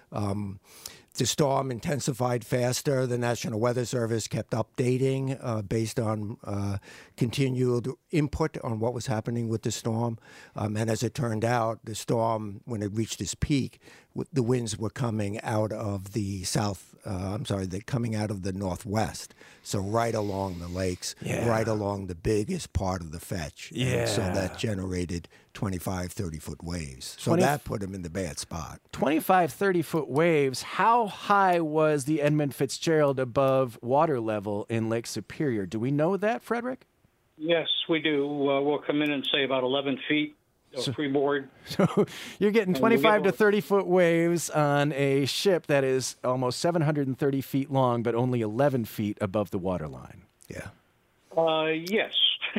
Um, The storm intensified faster. The National Weather Service kept updating uh, based on uh, continued input on what was happening with the storm. Um, and as it turned out, the storm, when it reached its peak, w- the winds were coming out of the south, uh, I'm sorry, they're coming out of the northwest. So right along the lakes, Yeah. right along the biggest part of the fetch. And so Yeah. that generated twenty-five, thirty-foot waves. So twenty that put them in the bad spot. twenty-five, thirty-foot waves. How high was the Edmund Fitzgerald above water level in Lake Superior? Do we know that, Frederick? Yes, we do. Uh, we'll come in and say about eleven feet of So- freeboard. So you're getting And we'll twenty-five get to thirty-foot waves on a ship that is almost seven hundred thirty feet long, but only eleven feet above the waterline. Yeah. Uh, yes.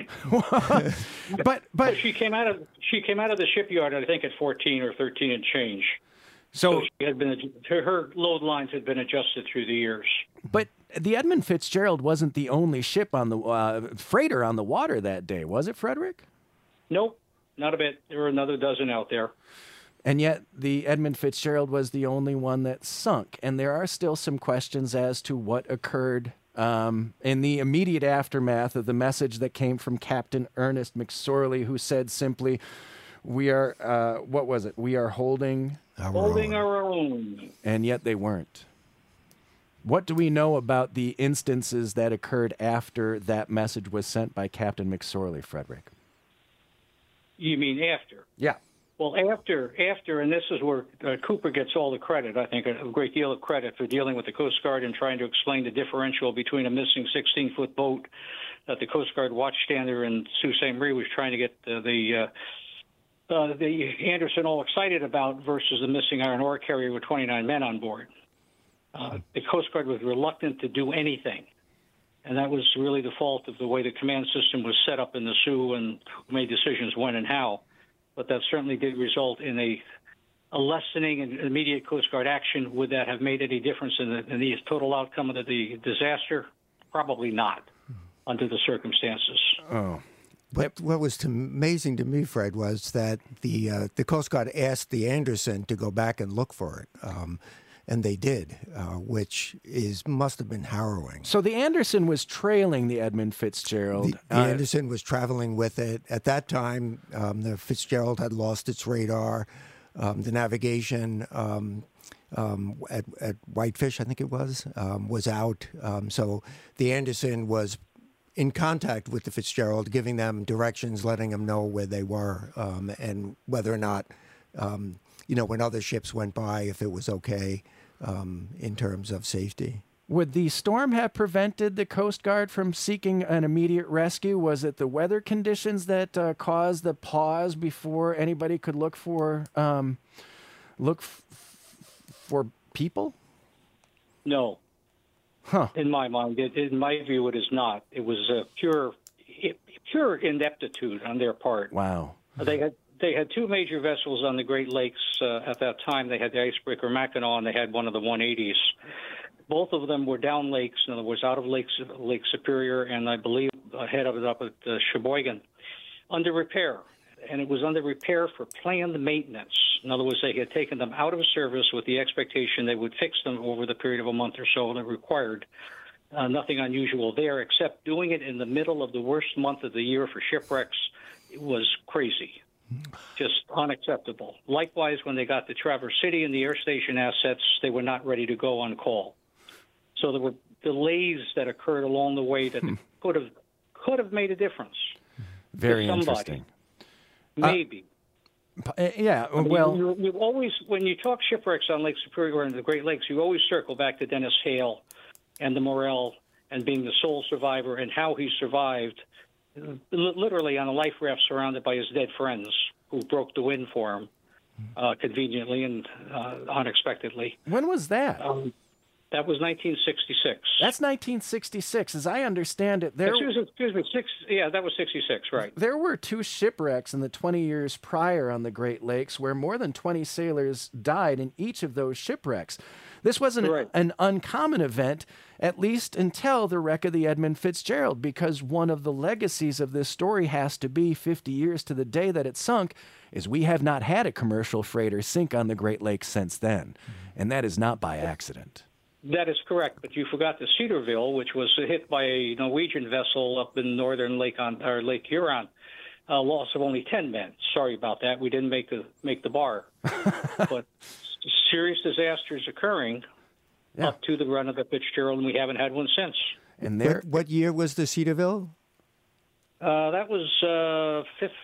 But but she came out of she came out of the shipyard, I think, at fourteen or thirteen and change. So, So she had been her her load lines had been adjusted through the years. but the Edmund Fitzgerald wasn't the only ship on the uh, freighter on the water that day, was it, Frederick? Nope, not a bit. There were another dozen out there. And yet the Edmund Fitzgerald was the only one that sunk. And there are still some questions as to what occurred um, in the immediate aftermath of the message that came from Captain Ernest McSorley, who said simply, we are, uh, what was it? We are holding... Our Holding own. our own. And yet they weren't. What do we know about the instances that occurred after that message was sent by Captain McSorley, Frederick? You mean after? Yeah. Well, after, after, and this is where uh, Cooper gets all the credit, I think, a, a great deal of credit for dealing with the Coast Guard and trying to explain the differential between a missing sixteen-foot boat that the Coast Guard watchstander in Sault Ste. Marie was trying to get uh, the uh, uh, the Anderson all excited about versus the missing iron ore carrier with twenty-nine men on board. Uh, the Coast Guard was reluctant to do anything. And that was really the fault of the way the command system was set up in the Sioux and who made decisions when and how. But that certainly did result in a, a lessening and immediate Coast Guard action. Would that have made any difference in the, in the total outcome of the, the disaster? Probably not, under the circumstances. Oh. What, what was to, amazing to me, Fred, was that the uh, the Coast Guard asked the Anderson to go back and look for it. Um, And they did, uh, which is must have been harrowing. So the Anderson was trailing the Edmund Fitzgerald. The, the uh, Anderson was traveling with it. At that time, um, the Fitzgerald had lost its radar. Um, the navigation um, um, at, at Whitefish, I think it was, um, was out. Um, so the Anderson was in contact with the Fitzgerald, giving them directions, letting them know where they were um, and whether or not, um, you know, when other ships went by, if it was okay. Um, in terms of safety. Would the storm have prevented the Coast Guard from seeking an immediate rescue? Was it the weather conditions that uh, caused the pause before anybody could look for um, look f for people? No. Huh. In my mind, it, in my view, it is not. It was a pure, pure ineptitude on their part. Wow. They had. They had two major vessels on the Great Lakes uh, at that time. They had the icebreaker Mackinac, and they had one of the one eighties. Both of them were down lakes, in other words, out of Lake, Lake Superior, and I believe ahead of it up at uh, Sheboygan, under repair. And it was under repair for planned maintenance. In other words, they had taken them out of service with the expectation they would fix them over the period of a month or so that required. Uh, nothing unusual there, except doing it in the middle of the worst month of the year for shipwrecks. It was crazy. Just unacceptable. Likewise, when they got to Traverse City and the air station assets, they were not ready to go on call. So there were delays that occurred along the way that hmm. could have could have made a difference. Very interesting. Maybe. Uh, yeah. I mean, well, you, you always, when you talk shipwrecks on Lake Superior and the Great Lakes, you always circle back to Dennis Hale and the Morel and being the sole survivor and how he survived. Literally on a life raft surrounded by his dead friends who broke the wind for him uh, conveniently and uh, unexpectedly. When was that? Um, that was nineteen sixty-six. That's nineteen sixty-six. As I understand it, there... Excuse, excuse me, six, yeah, that was sixty-six, right. There were two shipwrecks in the twenty years prior on the Great Lakes where more than twenty sailors died in each of those shipwrecks. This wasn't right. an uncommon event, at least until the wreck of the Edmund Fitzgerald, because one of the legacies of this story has to be fifty years to the day that it sunk, is we have not had a commercial freighter sink on the Great Lakes since then. And that is not by accident. That is correct, but you forgot the Cedarville, which was hit by a Norwegian vessel up in northern Lake, on, or Lake Huron. A loss of only ten men. Sorry about that. We didn't make the, make the bar. But serious disasters occurring yeah. up to the run of the Fitzgerald, and we haven't had one since. And there, what, what year was the Cedarville? Uh, that was uh,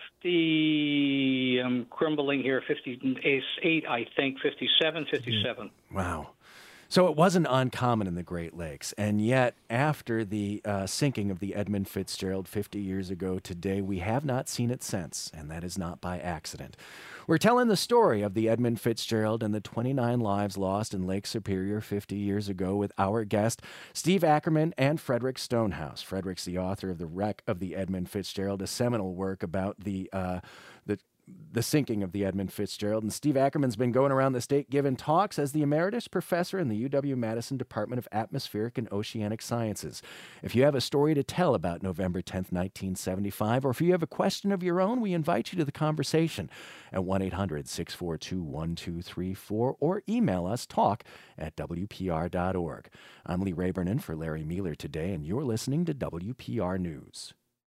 fifty, I'm crumbling here, fifty-eight, I think, fifty-seven, fifty-seven. Wow. So it wasn't uncommon in the Great Lakes, and yet after the uh, sinking of the Edmund Fitzgerald fifty years ago today, we have not seen it since, and that is not by accident. We're telling the story of the Edmund Fitzgerald and the twenty-nine lives lost in Lake Superior fifty years ago with our guest, Steve Ackerman and Frederick Stonehouse. Frederick's the author of The Wreck of the Edmund Fitzgerald, a seminal work about the uh, the the sinking of the Edmund Fitzgerald. And Steve Ackerman's been going around the state giving talks as the emeritus professor in the U W-Madison Department of Atmospheric and Oceanic Sciences. If you have a story to tell about November tenth, nineteen seventy-five, or if you have a question of your own, we invite you to the conversation at one eight hundred, six four two, one two three four or email us talk at W P R dot org. I'm Lee Rayburn in for Larry Mueller today, and you're listening to W P R News.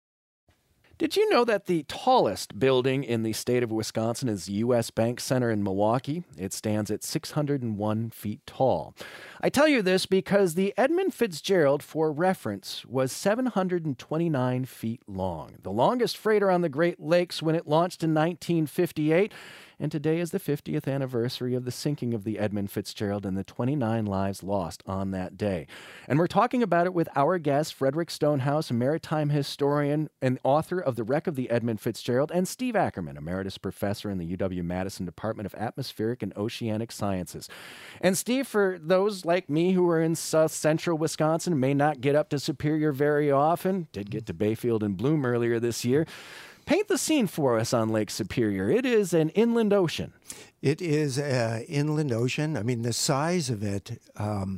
Did you know that the tallest building in the state of Wisconsin is U S Bank Center in Milwaukee? It stands at six hundred one feet tall. I tell you this because the Edmund Fitzgerald, for reference, was seven hundred twenty-nine feet long, the longest freighter on the Great Lakes when it launched in nineteen fifty-eight, and today is the fiftieth anniversary of the sinking of the Edmund Fitzgerald and the twenty-nine lives lost on that day. And we're talking about it with our guest, Frederick Stonehouse, a maritime historian and author of The Wreck of the Edmund Fitzgerald, and Steve Ackerman, emeritus professor in the U W-Madison Department of Atmospheric and Oceanic Sciences. And Steve, for those like me who are in south central Wisconsin, may not get up to Superior very often, did get to Bayfield and Bloom earlier this year, paint the scene for us on Lake Superior. It is an inland ocean. It is an inland ocean. I mean, the size of it, um,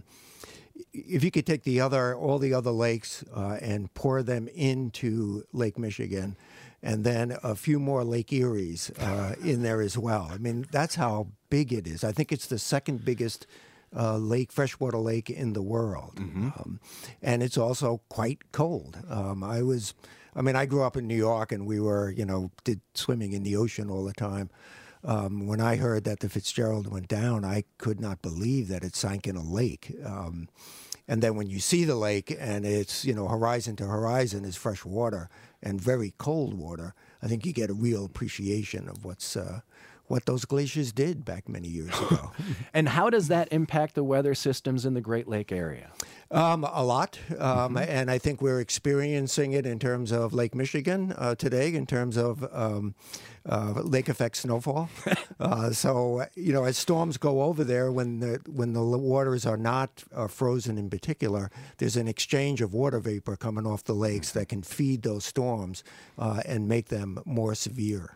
if you could take the other, all the other lakes uh, and pour them into Lake Michigan, and then a few more Lake Eries uh, in there as well. I mean, that's how big it is. I think it's the second biggest uh, lake, freshwater lake in the world. Mm-hmm. Um, and it's also quite cold. Um, I was... I mean, I grew up in New York, and we were, you know, did swimming in the ocean all the time. Um, when I heard that the Fitzgerald went down, I could not believe that it sank in a lake. Um, and then when you see the lake and it's, you know, horizon to horizon is fresh water and very cold water, I think you get a real appreciation of what's uh, what those glaciers did back many years ago. And how does that impact the weather systems in the Great Lake area? Um, a lot, um, Mm-hmm. and I think we're experiencing it in terms of Lake Michigan uh, today, in terms of um, uh, lake effect snowfall. uh, so, you know, as storms go over there, when the when the waters are not uh, frozen in particular, there's an exchange of water vapor coming off the lakes that can feed those storms uh, and make them more severe.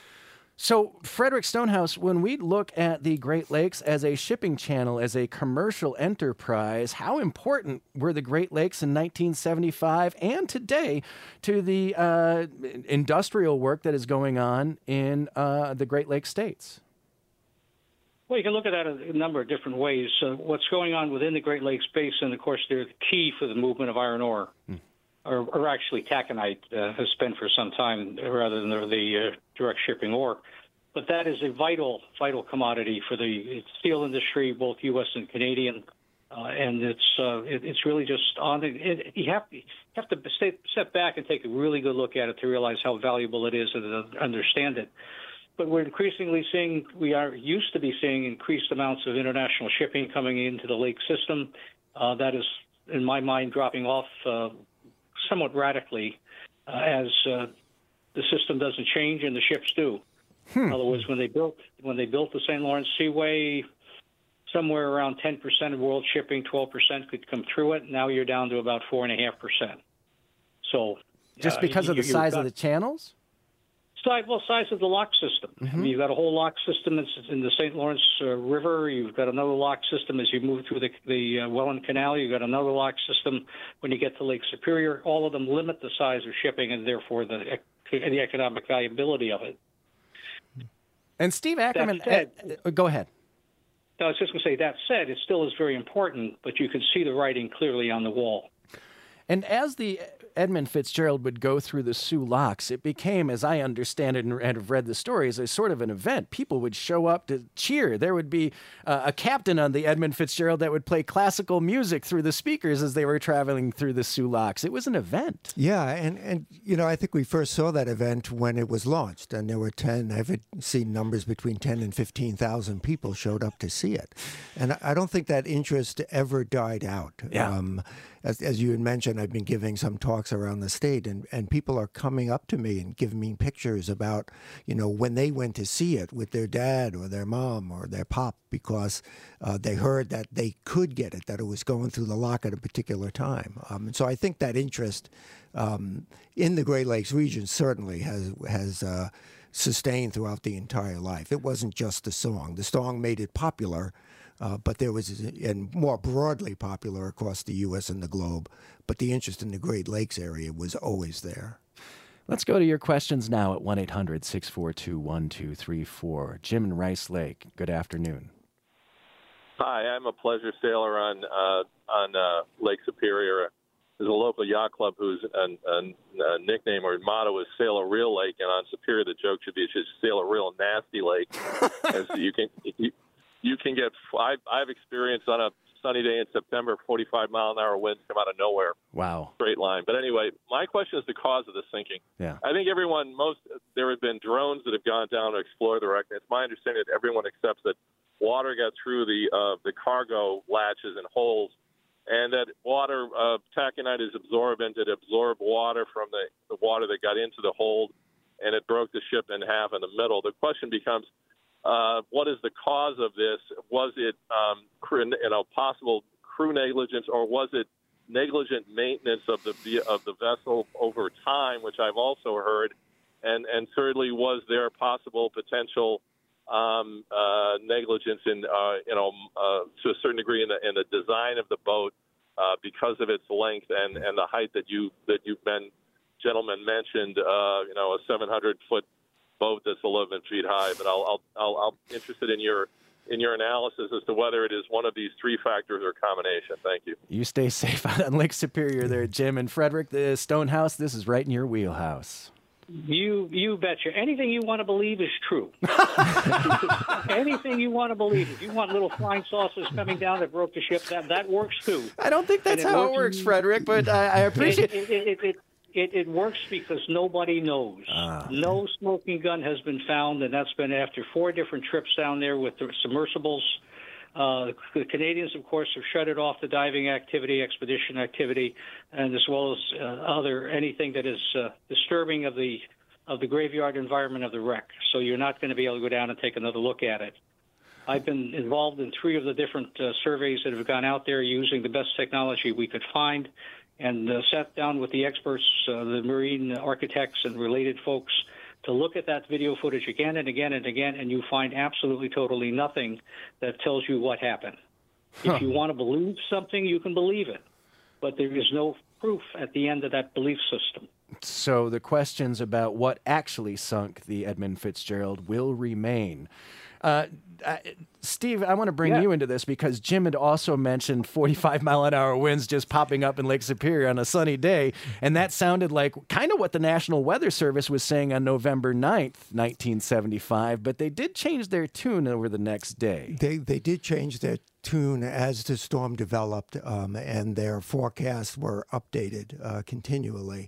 So, Frederick Stonehouse, when we look at the Great Lakes as a shipping channel, as a commercial enterprise, how important were the Great Lakes in nineteen seventy-five and today to the uh, industrial work that is going on in uh, the Great Lakes states? Well, you can look at that a number of different ways. Uh, what's going on within the Great Lakes Basin, of course, they're the key for the movement of iron ore. Hmm. Or, or actually taconite uh, has been for some time rather than the, the uh, direct shipping ore. But that is a vital, vital commodity for the steel industry, both U S and Canadian. Uh, and it's uh, it, it's really just on the, it, you have, you have to stay, step back and take a really good look at it to realize how valuable it is and to understand it. But we're increasingly seeing, we are used to be seeing increased amounts of international shipping coming into the lake system. Uh, that is, in my mind, dropping off uh, somewhat radically uh, as uh, the system doesn't change and the ships do. Hmm. In other words, when they built when they built the Saint Lawrence Seaway, somewhere around ten percent of world shipping, twelve percent could come through it. Now you're down to about four and a half percent. So just uh, because you, of the size got, of the channels? Size, well, size of the lock system. Mm-hmm. I mean, you've got a whole lock system in the Saint Lawrence uh, River. You've got another lock system as you move through the, the uh, Welland Canal. You've got another lock system when you get to Lake Superior. All of them limit the size of shipping and therefore the the economic viability of it. And Steve Ackerman, said, uh, go ahead. I was just going to say, that said, it still is very important, but you can see the writing clearly on the wall. And as the Edmund Fitzgerald would go through the Soo locks, it became, as I understand it and have read the stories, a sort of an event. People would show up to cheer. There would be uh, a captain on the Edmund Fitzgerald that would play classical music through the speakers as they were traveling through the Soo locks. It was an event. Yeah, and, and you know, I think we first saw that event when it was launched, and there were ten, I've seen numbers between ten and fifteen thousand people showed up to see it. And I don't think that interest ever died out. Yeah. Um, As, as you had mentioned, I've been giving some talks around the state, and, and people are coming up to me and giving me pictures about, you know, when they went to see it with their dad or their mom or their pop, because uh, they heard that they could get it, that it was going through the lock at a particular time. Um, and so I think that interest um, in the Great Lakes region certainly has has uh, sustained throughout the entire life. It wasn't just the song. The song made it popular. Uh, but there was, and more broadly popular across the U S and the globe, but the interest in the Great Lakes area was always there. Let's go to your questions now at one eight hundred six four two one two three four. Jim in Rice Lake, good afternoon. Hi, I'm a pleasure sailor on uh, on uh, Lake Superior. There's a local yacht club whose uh, uh, nickname or motto is Sail a Real Lake, and on Superior the joke should be just Sail a Real Nasty Lake. As you can... You, You can get. I've, I've experienced on a sunny day in September, forty-five mile an hour winds come out of nowhere. Wow. Straight line. But anyway, my question is the cause of the sinking. Yeah. I think everyone, most, there have been drones that have gone down to explore the wreck. It's my understanding that everyone accepts that water got through the uh, the cargo latches and holes, and that water, uh, taconite is absorbent. It absorbed water from the, the water that got into the hold, and it broke the ship in half in the middle. The question becomes, uh, what is the cause of this? Was it um, crew, you know, possible crew negligence, or was it negligent maintenance of the of the vessel over time, which I've also heard? And and thirdly, was there possible potential um, uh, negligence in uh, you know uh, to a certain degree in the in the design of the boat uh, because of its length and, and the height that you that you men gentlemen mentioned? Uh, you know, a seven hundred foot boat that's eleven feet high. But I'll I'll I'll, I'll interested in your in your analysis as to whether it is one of these three factors or combination. Thank you. You stay safe out on Lake Superior there, Jim. And Frederick, the Stonehouse, this is right in your wheelhouse. You you betcha. Anything you want to believe is true. Anything you want to believe. If you want little flying saucers coming down that broke the ship, that, that works too. I don't think that's it how works, it works, Frederick, but I, I appreciate it. It, it, it, it, it works because nobody knows. Uh, no smoking gun has been found, and that's been after four different trips down there with the submersibles. Uh, the Canadians, of course, have shutted off the diving activity, expedition activity, and as well as uh, other anything that is uh, disturbing of the of the graveyard environment of the wreck. So you're not going to be able to go down and take another look at it. I've been involved in three of the different uh, surveys that have gone out there using the best technology we could find, and uh, sat down with the experts, uh, the marine architects and related folks, to look at that video footage again and again and again, and you find absolutely, totally nothing that tells you what happened. Huh. If you want to believe something, you can believe it, but there is no proof at the end of that belief system. So the questions about what actually sunk the Edmund Fitzgerald will remain. Uh, uh, Steve, I want to bring yeah. you into this because Jim had also mentioned forty-five mile an hour winds just popping up in Lake Superior on a sunny day. And that sounded like kind of what the National Weather Service was saying on November ninth, nineteen seventy-five. But they did change their tune over the next day. They, they did change their tune as the storm developed, um, and their forecasts were updated uh, continually.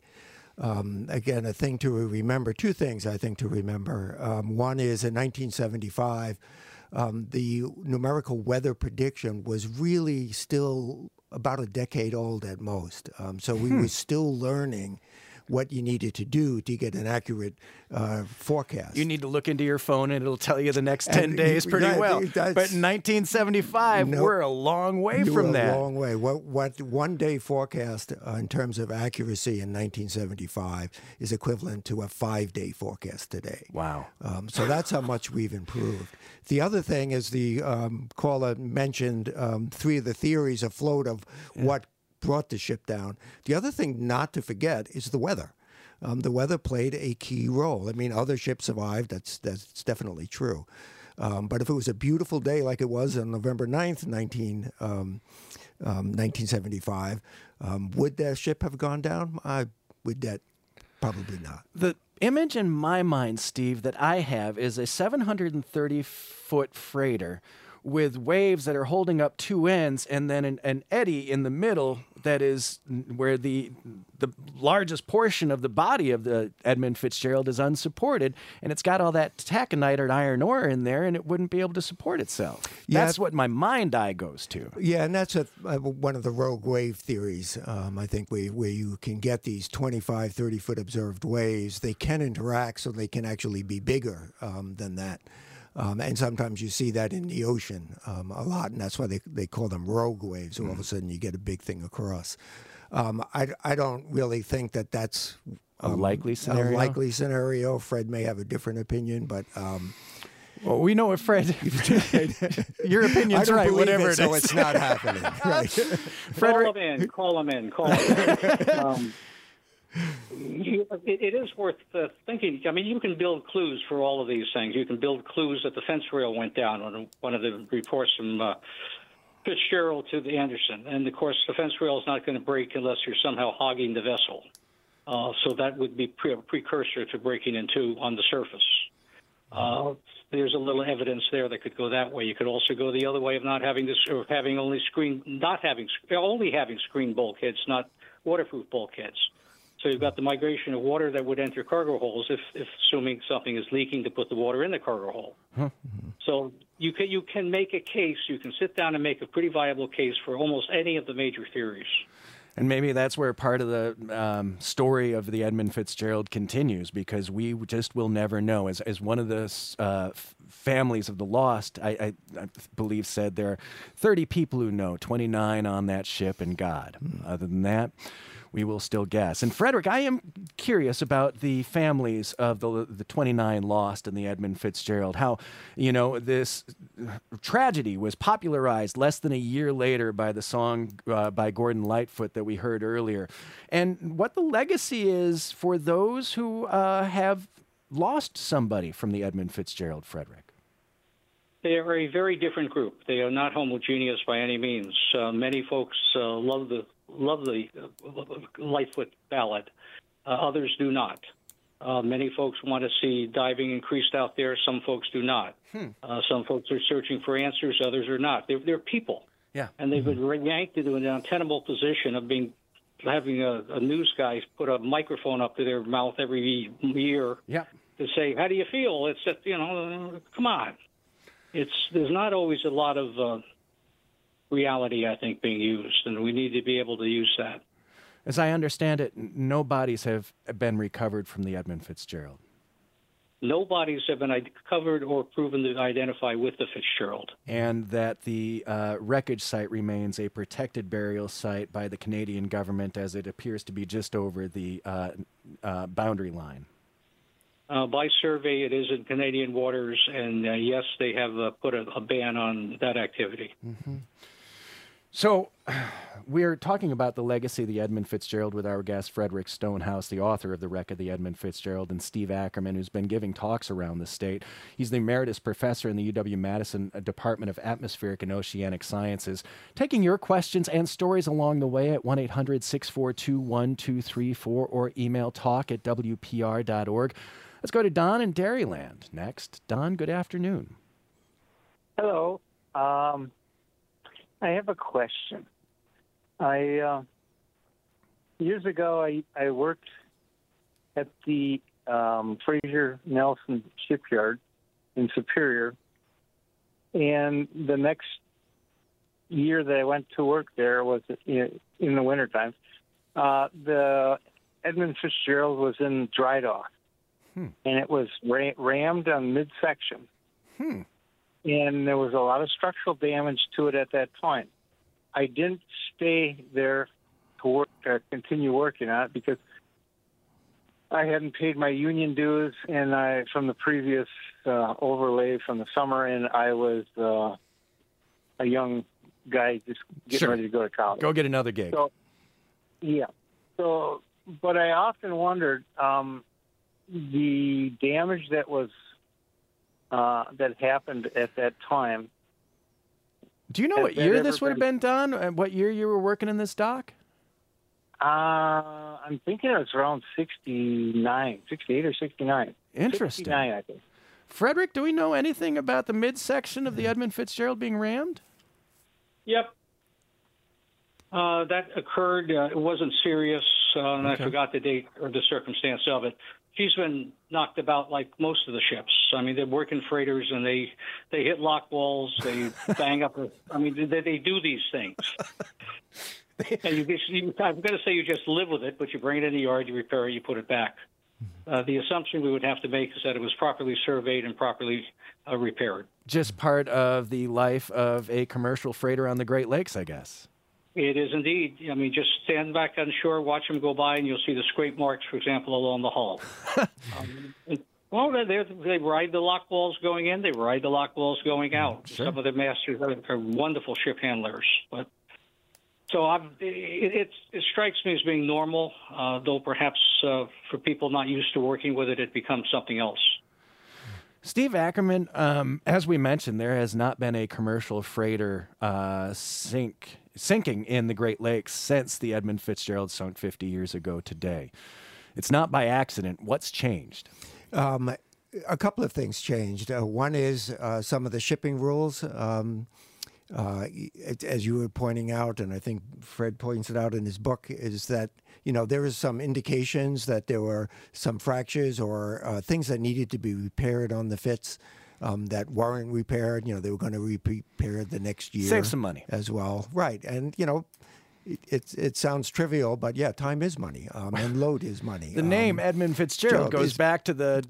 Um, again, a thing to remember, two things I think to remember. Um, one is in nineteen seventy-five, um, the numerical weather prediction was really still about a decade old at most. Um, so we hmm. were still learning what you needed to do to get an accurate uh, forecast. You need to look into your phone and it'll tell you the next ten and days pretty that, well. But in nineteen seventy-five, no, we're a long way from that. a long way. What, what one day forecast uh, in terms of accuracy in nineteen seventy-five is equivalent to a five-day forecast today. Wow. Um, so that's how much we've improved. The other thing is the um, caller mentioned um, three of the theories afloat of yeah. what brought the ship down. The other thing not to forget is the weather. Um, the weather played a key role. I mean, other ships survived. That's that's definitely true. Um, but if it was a beautiful day like it was on November ninth, nineteen, um, um, nineteen seventy-five, um, would that ship have gone down? I would that probably not. The image in my mind, Steve, that I have is a seven hundred thirty foot freighter with waves that are holding up two ends and then an, an eddy in the middle that is where the the largest portion of the body of the Edmund Fitzgerald is unsupported, and it's got all that taconite or iron ore in there, and it wouldn't be able to support itself. Yeah, that's what my mind eye goes to. Yeah, and that's a, a, one of the rogue wave theories, um, I think, where, where you can get these twenty-five, thirty-foot observed waves. They can interact, so they can actually be bigger um, than that. Um, and sometimes you see that in the ocean um, a lot, and that's why they they call them rogue waves. Mm. All of a sudden, you get a big thing across. Um, I, I don't really think that that's um, a likely scenario. A likely scenario. Fred may have a different opinion, but um, well, we know what Fred. Your opinion's right. Whatever it, it is, so it's not happening. Right. Call them in. Call them in. Call them in. Um, You, it, it is worth uh, thinking. I mean, you can build clues for all of these things. You can build clues that the fence rail went down on one of the reports from uh, Fitzgerald to the Anderson. And, of course, the fence rail is not going to break unless you're somehow hogging the vessel. Uh, so that would be pre- a precursor to breaking into on the surface. Uh, there's a little evidence there that could go that way. You could also go the other way of not having this, or having only screen, not having only having screen bulkheads, not waterproof bulkheads. So you've got the migration of water that would enter cargo holds, if, if assuming something is leaking, to put the water in the cargo hole. Huh. So you can you can make a case. You can sit down and make a pretty viable case for almost any of the major theories. And maybe that's where part of the um, story of the Edmund Fitzgerald continues, because we just will never know. As as one of the uh, f- families of the lost, I, I, I believe, said, there are thirty people who know, twenty-nine on that ship, and God. Mm. Other than that, we will still guess. And Frederick, I am curious about the families of the the twenty-nine lost in the Edmund Fitzgerald. How, you know, this tragedy was popularized less than a year later by the song uh, by Gordon Lightfoot that we heard earlier, and what the legacy is for those who uh, have lost somebody from the Edmund Fitzgerald, Frederick. They are a very different group. They are not homogeneous by any means. Uh, many folks uh, love the love the uh, Lightfoot ballad. Uh, others do not. Uh, many folks want to see diving increased out there. Some folks do not. Hmm. Uh, some folks are searching for answers. Others are not. They're, they're people. Yeah. And they've been mm-hmm. yanked into an untenable position of being having a, a news guy put a microphone up to their mouth every year yeah. to say, "How do you feel?" It's that, you know, come on. It's there's not always a lot of uh, reality, I think, being used, and we need to be able to use that. As I understand it, no bodies have been recovered from the Edmund Fitzgerald. No bodies have been recovered or proven to identify with the Fitzgerald. And that the uh, wreckage site remains a protected burial site by the Canadian government, as it appears to be just over the uh, uh, boundary line. Uh, by survey, it is in Canadian waters, and uh, yes, they have uh, put a, a ban on that activity. Mm-hmm. So, we're talking about the legacy of the Edmund Fitzgerald with our guest, Frederick Stonehouse, the author of The Wreck of the Edmund Fitzgerald, and Steve Ackerman, who's been giving talks around the state. He's the emeritus professor in the U W-Madison Department of Atmospheric and Oceanic Sciences. Taking your questions and stories along the way at one eight hundred, six four two, one two three four or email talk at w p r dot org. Let's go to Don in Dairyland next. Don, good afternoon. Hello. Um, I have a question. I uh, years ago, I, I worked at the um, Fraser Nelson shipyard in Superior, and the next year that I went to work there was in, in the wintertime. Uh, the Edmund Fitzgerald was in dry dock. Hmm. And it was ra- rammed on midsection. Hmm. And there was a lot of structural damage to it at that point. I didn't stay there to work, uh, continue working on it, because I hadn't paid my union dues and I from the previous uh, overlay from the summer, and I was uh, a young guy just getting sure. ready to go to college. Go get another gig. So, yeah. So, but I often wondered, um, the damage that was uh, that happened at that time. Do you know what year this would have been done? And what year you were working in this dock? Uh, I'm thinking it was around sixty-nine, sixty-eight or sixty-nine. Interesting. sixty-nine, I think. Frederick, do we know anything about the midsection of the Edmund Fitzgerald being rammed? Yep. Uh, that occurred. Uh, it wasn't serious, uh, and okay. I forgot the date or the circumstance of it. She's been knocked about like most of the ships. I mean, they're working freighters, and they, they hit lock walls, they bang up. A, I mean, they, they do these things. And you, you, I'm going to say you just live with it, but you bring it in the yard, you repair it, you put it back. Uh, the assumption we would have to make is that it was properly surveyed and properly uh, repaired. Just part of the life of a commercial freighter on the Great Lakes, I guess. It is indeed. I mean, just stand back on shore, watch them go by, and you'll see the scrape marks, for example, along the hull. um, it, well, they they ride the lock walls going in. They ride the lock walls going out. Sure. Some of the masters are, are wonderful ship handlers. But so I've, it, it, it strikes me as being normal, uh, though perhaps uh, for people not used to working with it, it becomes something else. Steve Ackerman, um, as we mentioned, there has not been a commercial freighter uh, sink sinking in the Great Lakes since the Edmund Fitzgerald sunk fifty years ago today. It's not by accident. What's changed? Um, a couple of things changed. Uh, one is uh, some of the shipping rules. Um, uh, as you were pointing out, and I think Fred points it out in his book, is that, you know, there is some indications that there were some fractures or uh, things that needed to be repaired on the Fitz um, that weren't repaired. You know, they were going to be repaired the next year. Save some money. As well. Right. And, you know, it, it, it sounds trivial, but yeah, time is money, um, and load is money. The um, name Edmund Fitzgerald goes is, back to the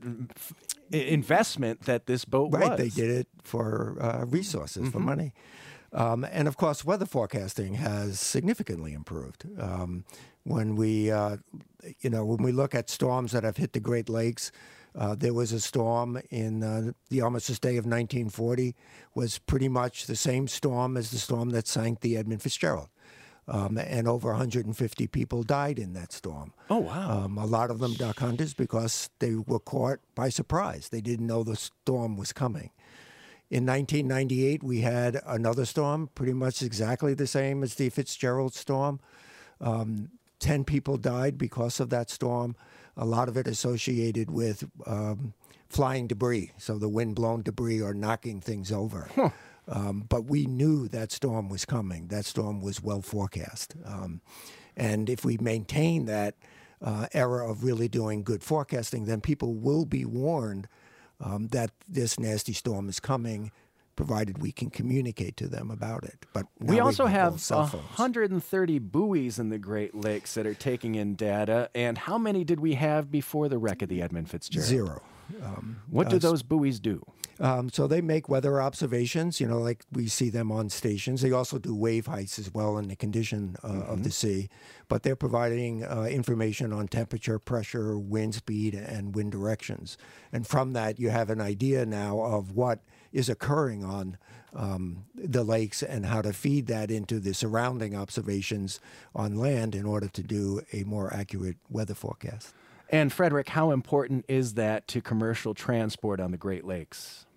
investment that this boat right, was. They did it for uh, resources, mm-hmm. for money. Um, and of course, weather forecasting has significantly improved. Um, when we, uh, you know, when we look at storms that have hit the Great Lakes, uh, there was a storm in uh, the Armistice Day of nineteen forty, was pretty much the same storm as the storm that sank the Edmund Fitzgerald. Um, and over one hundred fifty people died in that storm. Oh, wow. Um, a lot of them duck hunters because they were caught by surprise. They didn't know the storm was coming. In nineteen ninety-eight, we had another storm, pretty much exactly the same as the Fitzgerald storm. Um, Ten people died because of that storm, a lot of it associated with um, flying debris, so the wind-blown debris or knocking things over. Huh. Um, but we knew that storm was coming. That storm was well forecast. Um, and if we maintain that uh, era of really doing good forecasting, then people will be warned Um, that this nasty storm is coming, provided we can communicate to them about it. But we also we have one hundred thirty buoys in the Great Lakes that are taking in data. And how many did we have before the wreck of the Edmund Fitzgerald? Zero. Um, what do uh, those buoys do? Um, so they make weather observations, you know, like we see them on stations. They also do wave heights as well and the condition uh, mm-hmm. of the sea. But they're providing uh, information on temperature, pressure, wind speed, and wind directions. And from that, you have an idea now of what is occurring on um, the lakes and how to feed that into the surrounding observations on land in order to do a more accurate weather forecast. And Frederick, how important is that to commercial transport on the Great Lakes?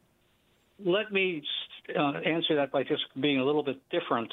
Let me uh, answer that by just being a little bit different.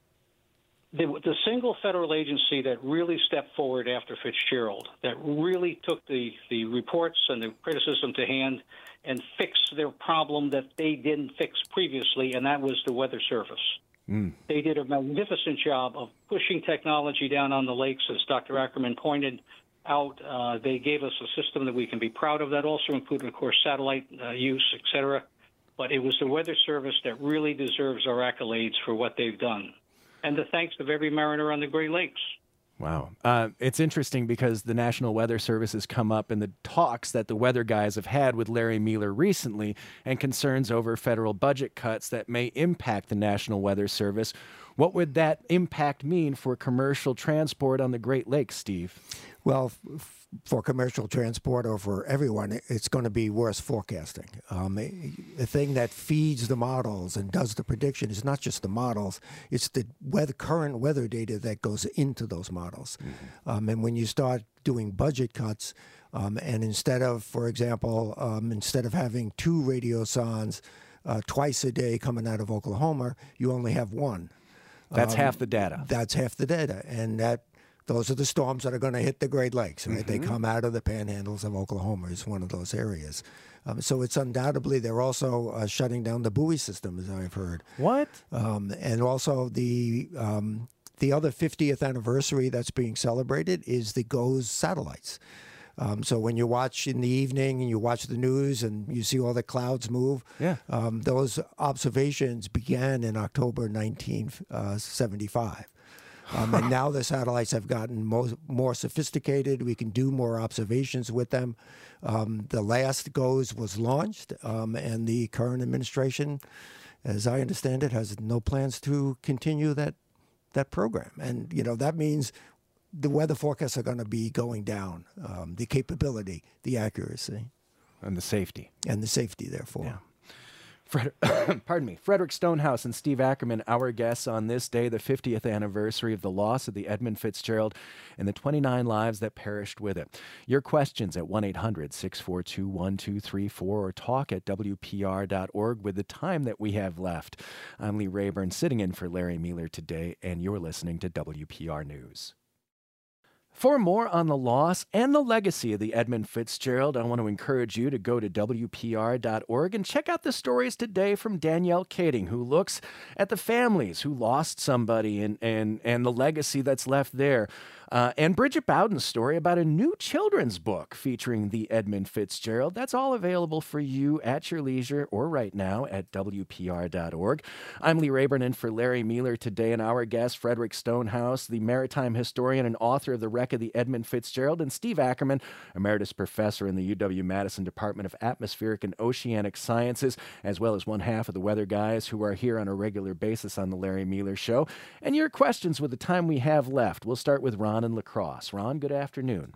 The, the single federal agency that really stepped forward after Fitzgerald, that really took the, the reports and the criticism to hand and fixed their problem that they didn't fix previously, and that was the Weather Service. Mm. They did a magnificent job of pushing technology down on the lakes, as Doctor Ackerman pointed out. Uh, they gave us a system that we can be proud of. That also included, of course, satellite uh, use, et cetera. But it was the Weather Service that really deserves our accolades for what they've done. And the thanks of every mariner on the Great Lakes. Wow. Uh, it's interesting because the National Weather Service has come up in the talks that the weather guys have had with Larry Mealer recently and concerns over federal budget cuts that may impact the National Weather Service. What would that impact mean for commercial transport on the Great Lakes, Steve? Well, f- for commercial transport or for everyone, it's going to be worse forecasting. Um, the thing that feeds the models and does the prediction is not just the models, it's the weather, current weather data that goes into those models. Mm-hmm. Um, and when you start doing budget cuts, um, and instead of, for example, um, instead of having two radiosondes uh, twice a day coming out of Oklahoma, you only have one. That's um, half the data. That's half the data. And that those are the storms that are going to hit the Great Lakes, right? Mm-hmm. They come out of the panhandles of Oklahoma is one of those areas. Um, so it's undoubtedly, they're also uh, shutting down the buoy system, as I've heard. What? Um, and also the um, the other fiftieth anniversary that's being celebrated is the GOES satellites. Um, so when you watch in the evening and you watch the news and you see all the clouds move, yeah. um, those observations began in October nineteen seventy-five. Um, and now the satellites have gotten more, more sophisticated. We can do more observations with them. Um, the last GOES was launched, um, and the current administration, as I understand it, has no plans to continue that that program. And, you know, that means the weather forecasts are going to be going down, um, the capability, the accuracy. And the safety. And the safety, therefore. Yeah. Fred, pardon me, Frederick Stonehouse and Steve Ackerman, our guests on this day, the fiftieth anniversary of the loss of the Edmund Fitzgerald and the twenty-nine lives that perished with it. Your questions at one eight hundred, six four two, one two three four or talk at W P R dot org with the time that we have left. I'm Lee Rayburn, sitting in for Larry Mealer today, and you're listening to W P R News. For more on the loss and the legacy of the Edmund Fitzgerald, I want to encourage you to go to W P R dot org and check out the stories today from Danielle Kading, who looks at the families who lost somebody and, and, and the legacy that's left there. Uh, and Bridget Bowden's story about a new children's book featuring the Edmund Fitzgerald. That's all available for you at your leisure or right now at W P R dot org. I'm Lee Rayburn in for Larry Mueller today, and our guest, Frederick Stonehouse, the maritime historian and author of The Wreck of the Edmund Fitzgerald, and Steve Ackerman, emeritus professor in the U W-Madison Department of Atmospheric and Oceanic Sciences, as well as one half of the weather guys who are here on a regular basis on the Larry Mueller Show. And your questions with the time we have left. We'll start with Ron in La Crosse. Ron, good afternoon.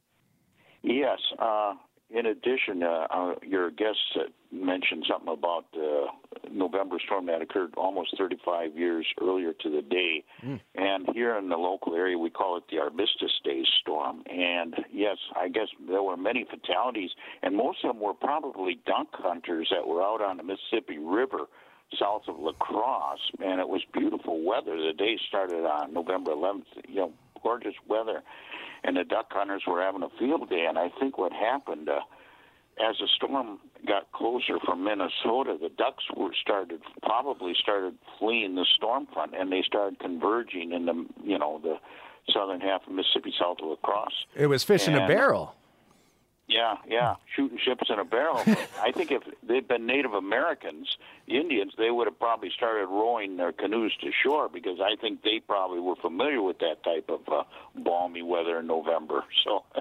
Yes. Uh, in addition, uh, uh, your guest uh, mentioned something about the November storm that occurred almost thirty-five years earlier to the day. Mm. And here in the local area, we call it the Armistice Day storm. And yes, I guess there were many fatalities, and most of them were probably duck hunters that were out on the Mississippi River south of La Crosse, and it was beautiful weather. The day started on November eleventh, you know, gorgeous weather, and the duck hunters were having a field day. And I think what happened, uh, as the storm got closer from Minnesota, the ducks were started probably started fleeing the storm front, and they started converging in the you know the southern half of Mississippi south of La Crosse. It was fish and, in a barrel. Yeah, yeah, shooting ships in a barrel. I think if they'd been Native Americans, Indians, they would have probably started rowing their canoes to shore, because I think they probably were familiar with that type of uh, balmy weather in November. So, uh,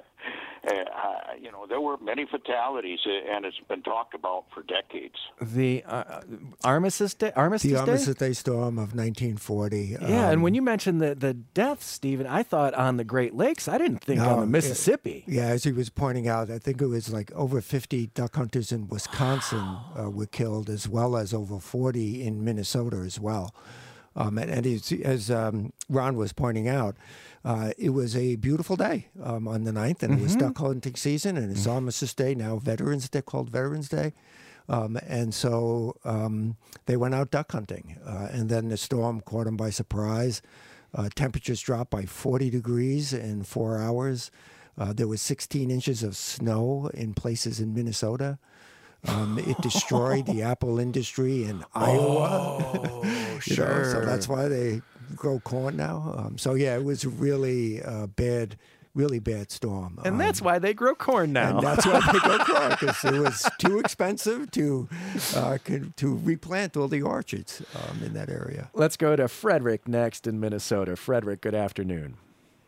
you know, there were many fatalities, and it's been talked about for decades. The uh, Armistice Day? Armistice the Day? Armistice Day storm of nineteen forty. Yeah, um, and when you mentioned the, the deaths, Stephen, I thought on the Great Lakes. I didn't think no, on the Mississippi. It, yeah, as he was pointing out, I think it was like over fifty duck hunters in Wisconsin uh, were killed, as well as over forty in Minnesota as well. Um, and and as, as um, Ron was pointing out, uh, it was a beautiful day um, on the ninth, and mm-hmm. it was duck hunting season, and it's mm-hmm. Armistice Day, now Veterans Day, called Veterans Day. Um, and so um, they went out duck hunting, uh, and then the storm caught them by surprise. Uh, temperatures dropped by forty degrees in four hours. Uh, there was sixteen inches of snow in places in Minnesota. Um, it destroyed the apple industry in Iowa. Oh, you sure. know, so that's why they grow corn now. Um, so yeah, it was really uh, bad, really bad storm. And um, that's why they grow corn now. And that's why they grow corn, because it was too expensive to uh, to replant all the orchards um, in that area. Let's go to Frederick next in Minnesota. Frederick, good afternoon.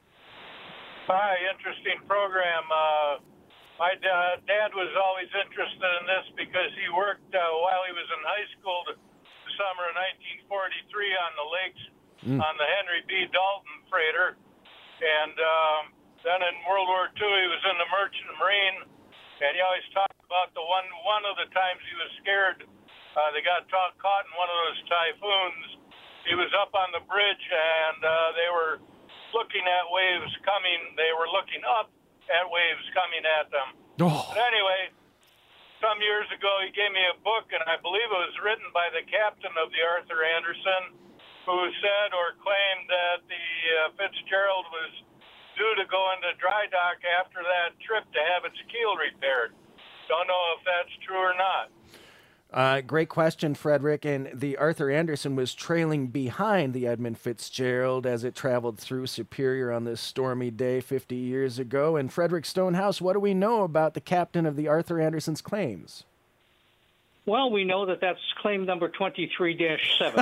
Hi, interesting program. Uh, my da- dad was always interested in this because he worked uh, while he was in high school the, the summer of nineteen forty-three on the lakes mm. on the Henry B. Dalton freighter. And um, then in World War Two, he was in the Merchant Marine. And he always talked about the one one of the times he was scared. Uh, they got ta- caught in one of those typhoons. He was up on the bridge, and uh, they were looking at waves coming. They were looking up at waves coming at them. Oh. But anyway, some years ago, he gave me a book, and I believe it was written by the captain of the Arthur Anderson, who said or claimed that the uh, Fitzgerald was due to go into dry dock after that trip to have its keel repaired. Don't know if that's true or not. Uh, great question, Frederick. And the Arthur Anderson was trailing behind the Edmund Fitzgerald as it traveled through Superior on this stormy day fifty years ago. And Frederick Stonehouse, what do we know about the captain of the Arthur Anderson's claims? Well, we know that that's claim number twenty-three dash seven.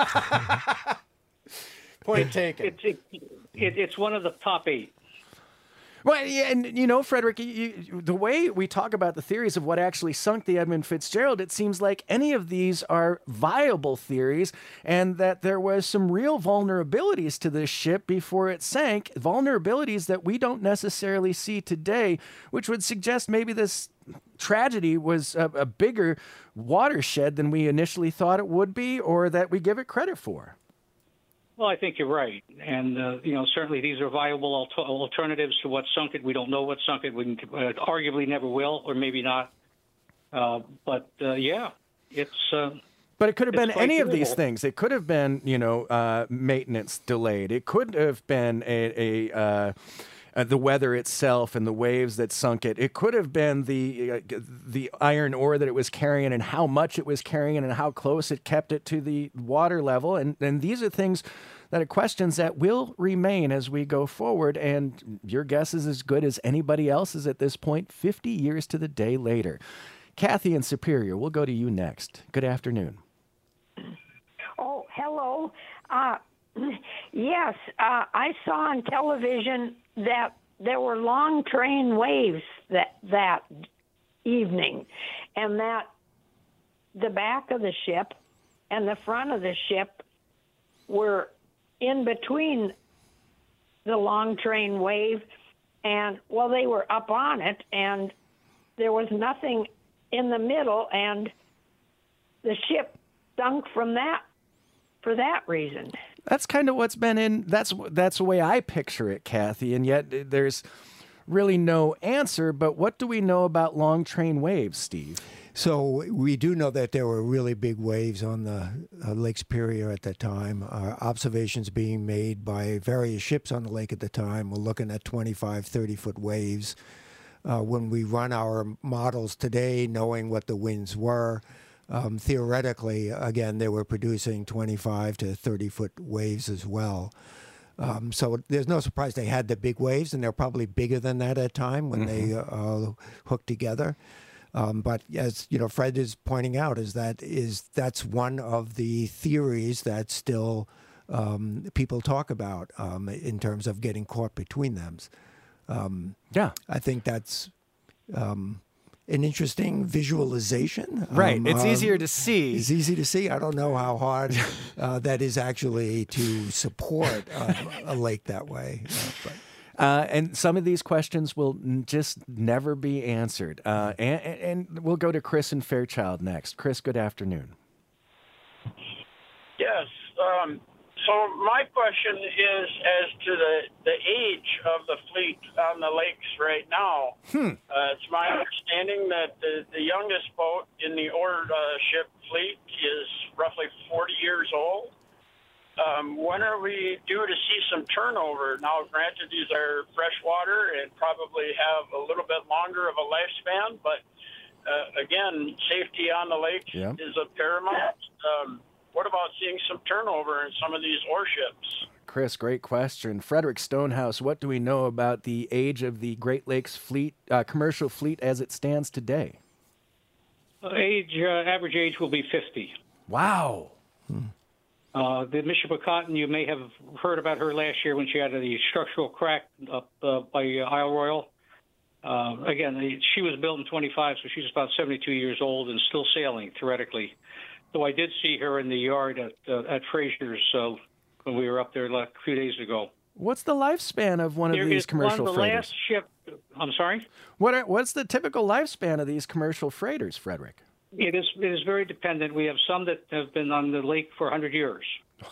Point it's, taken. It's, it, it, it's one of the top eight. Well, yeah, and you know, Frederick, you, you, the way we talk about the theories of what actually sunk the Edmund Fitzgerald, it seems like any of these are viable theories, and that there was some real vulnerabilities to this ship before it sank, vulnerabilities that we don't necessarily see today, which would suggest maybe this tragedy was a, a bigger watershed than we initially thought it would be, or that we give it credit for. Well, I think you're right. And, uh, you know, certainly these are viable al- alternatives to what sunk it. We don't know what sunk it. We uh, arguably never will, or maybe not. Uh, but, uh, yeah, it's... Uh, but it could have been any doable. of these things. It could have been, you know, uh, maintenance delayed. It could have been a... a uh, uh, the weather itself and the waves that sunk it. It could have been the uh, the iron ore that it was carrying and how much it was carrying and how close it kept it to the water level. And, and these are things that are questions that will remain as we go forward. And your guess is as good as anybody else's at this point, fifty years to the day later. Kathy in Superior, we'll go to you next. Good afternoon. Oh, hello. Uh, yes, uh, I saw on television that there were long train waves that that evening, and that the back of the ship and the front of the ship were in between the long train wave, and, well, they were up on it, and there was nothing in the middle, and the ship sunk from that for that reason. That's kind of what's been in, that's that's the way I picture it, Kathy, and yet there's really no answer. But what do we know about long train waves, Steve? So we do know that there were really big waves on the uh, Lake Superior at that time. Uh, observations being made by various ships on the lake at the time. We're looking at twenty-five, thirty-foot waves. Uh, when we run our models today, knowing what the winds were, Um, theoretically, again, they were producing twenty-five to thirty-foot waves as well. Um, so there's no surprise they had the big waves, and they're probably bigger than that at time when Mm-hmm. they uh, hooked together. Um, but as you know, Fred is pointing out, is that is that's one of the theories that still um, people talk about um, in terms of getting caught between them. Um, yeah, I think that's. Um, An interesting visualization. Right. Um, it's um, easier to see. It's easy to see. I don't know how hard uh, that is actually to support um, a lake that way. Uh, but. Uh, and some of these questions will n- just never be answered. Uh, and, and we'll go to Chris in Fairchild next. Chris, good afternoon. Yes. Um, so my question is as to the, the age of the fleet on the lakes right now. Hmm. Uh, it's my understanding that the, the youngest boat in the ore uh, ship fleet is roughly forty years old. Um, when are we due to see some turnover? Now, granted, these are freshwater and probably have a little bit longer of a lifespan, but uh, again, safety on the lake Yeah. is of paramount. Um, What about seeing some turnover in some of these ore ships? Chris, great question. Frederick Stonehouse, what do we know about the age of the Great Lakes fleet, uh, commercial fleet as it stands today? Uh, age, uh, average age will be fifty. Wow. Uh, the Michipicoten, you may have heard about her last year when she had the structural crack up uh, by uh, Isle Royal. Uh, again, the, she was built in twenty-five, so she's about seventy-two years old and still sailing, theoretically. So I did see her in the yard at uh, at Fraser's uh, when we were up there like a few days ago. What's the lifespan of one of There these is commercial one, the freighters? last ship. I'm sorry. What are, what's the typical lifespan of these commercial freighters, Frederick? It is it is very dependent. We have some that have been on the lake for one hundred years.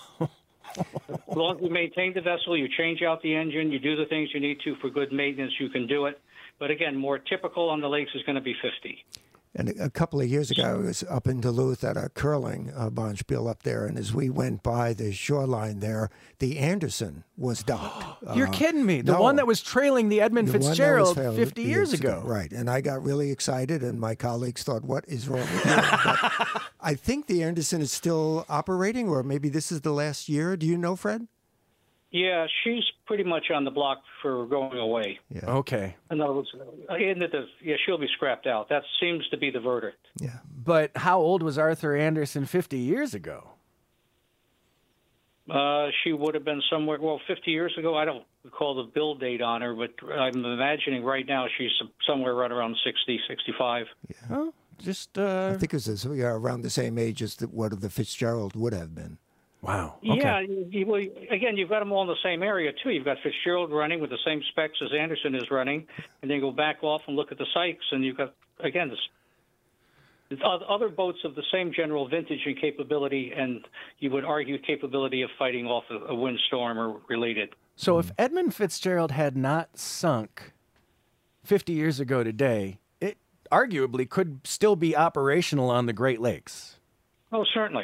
As long as you maintain the vessel, you change out the engine, you do the things you need to for good maintenance, you can do it. But again, more typical on the lakes is going to be fifty. And a couple of years ago, I was up in Duluth at a curling uh, bonspiel up there, and as we went by the shoreline there, the Anderson was docked. You're Uh, kidding me. The no. one that was trailing the Edmund The one that was Fitzgerald failed fifty years ago. Right. And I got really excited, and my colleagues thought, what is wrong with you? But I think the Anderson is still operating, or maybe this is the last year. Do you know, Fred? Yeah, she's pretty much on the block for going away. Yeah. Okay. In other words, in the, yeah, she'll be scrapped out. That seems to be the verdict. Yeah. But how old was Arthur Anderson fifty years ago? Uh, she would have been somewhere, well, fifty years ago. I don't recall the build date on her, but I'm imagining right now she's somewhere right around sixty, sixty-five. Yeah. Oh, just... Uh... I think it was yeah, around the same age as the, what the Fitzgerald would have been. Wow. Okay. Yeah, you, well, again, you've got them all in the same area, too. You've got Fitzgerald running with the same specs as Anderson is running, and then go back off and look at the Sykes, and you've got, again, this, other boats of the same general vintage and capability, and you would argue capability of fighting off a, a windstorm or related. So if Edmund Fitzgerald had not sunk fifty years ago today, it arguably could still be operational on the Great Lakes. Oh, certainly.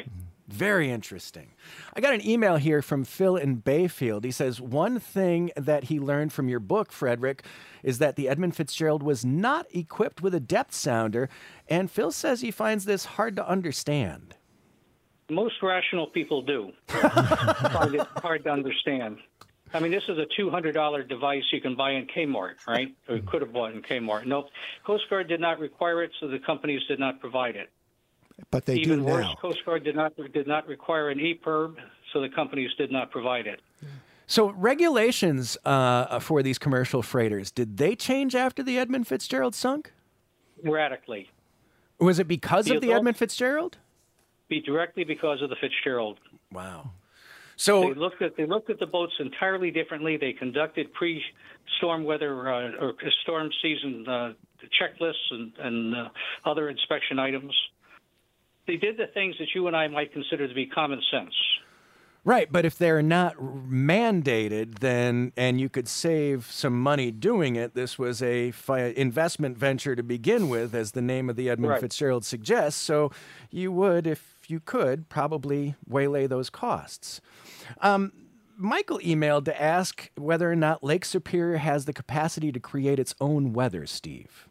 Very interesting. I got an email here from Phil in Bayfield. He says, one thing that he learned from your book, Frederick, is that the Edmund Fitzgerald was not equipped with a depth sounder, and Phil says he finds this hard to understand. Most rational people do. Find it hard to understand. I mean, this is a two hundred dollars device you can buy in Kmart, right? Or could have bought in Kmart. No, Coast Guard did not require it, so the companies did not provide it. But they Even do worse, now. Coast Guard did not did not require an E P I R B, so the companies did not provide it. So regulations uh, for these commercial freighters, did they change after the Edmund Fitzgerald sunk? Radically. Was it because The of the adult- Edmund Fitzgerald? Be directly because of the Fitzgerald. Wow. So they looked at they looked at the boats entirely differently. They conducted pre-storm weather uh, or storm season uh, checklists and, and uh, other inspection items. They did the things that you and I might consider to be common sense. Right, but if they're not mandated, then and you could save some money doing it. This was a fi- investment venture to begin with, as the name of the Edmund Right. Fitzgerald suggests. So you would, if you could, probably waylay those costs. Um, Michael emailed to ask whether or not Lake Superior has the capacity to create its own weather, Steve.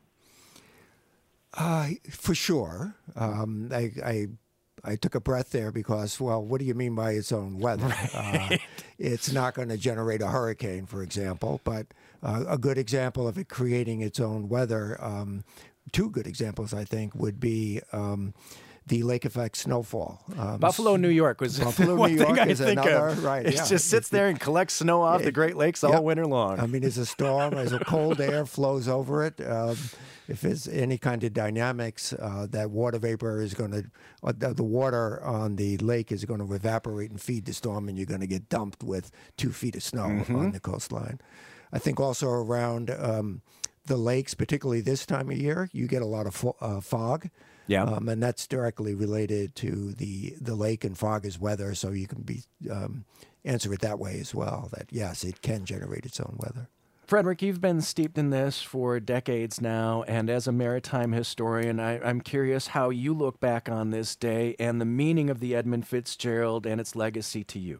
Uh, for sure. Um, I, I I took a breath there because, well, what do you mean by its own weather? Right. Uh, it's not going to generate a hurricane, for example, but uh, a good example of it creating its own weather, um, two good examples, I think, would be um, the lake effect snowfall. Um, Buffalo, New York was Buffalo, one New thing York I is think another, of. right, It yeah. just sits there and collects snow off the Great Lakes all Yep. winter long. I mean, as a storm, as a cold air flows over it, um, if there's any kind of dynamics, uh, that water vapor is going to, uh, the, the water on the lake is going to evaporate and feed the storm, and you're going to get dumped with two feet of snow Mhm. on the coastline. I think also around um, the lakes, particularly this time of year, you get a lot of fo- uh, fog. Yeah. Um, and that's directly related to the, the lake and fog as weather, so you can be um, answer it that way as well, that yes, it can generate its own weather. Frederick, you've been steeped in this for decades now, and as a maritime historian, I, I'm curious how you look back on this day and the meaning of the Edmund Fitzgerald and its legacy to you.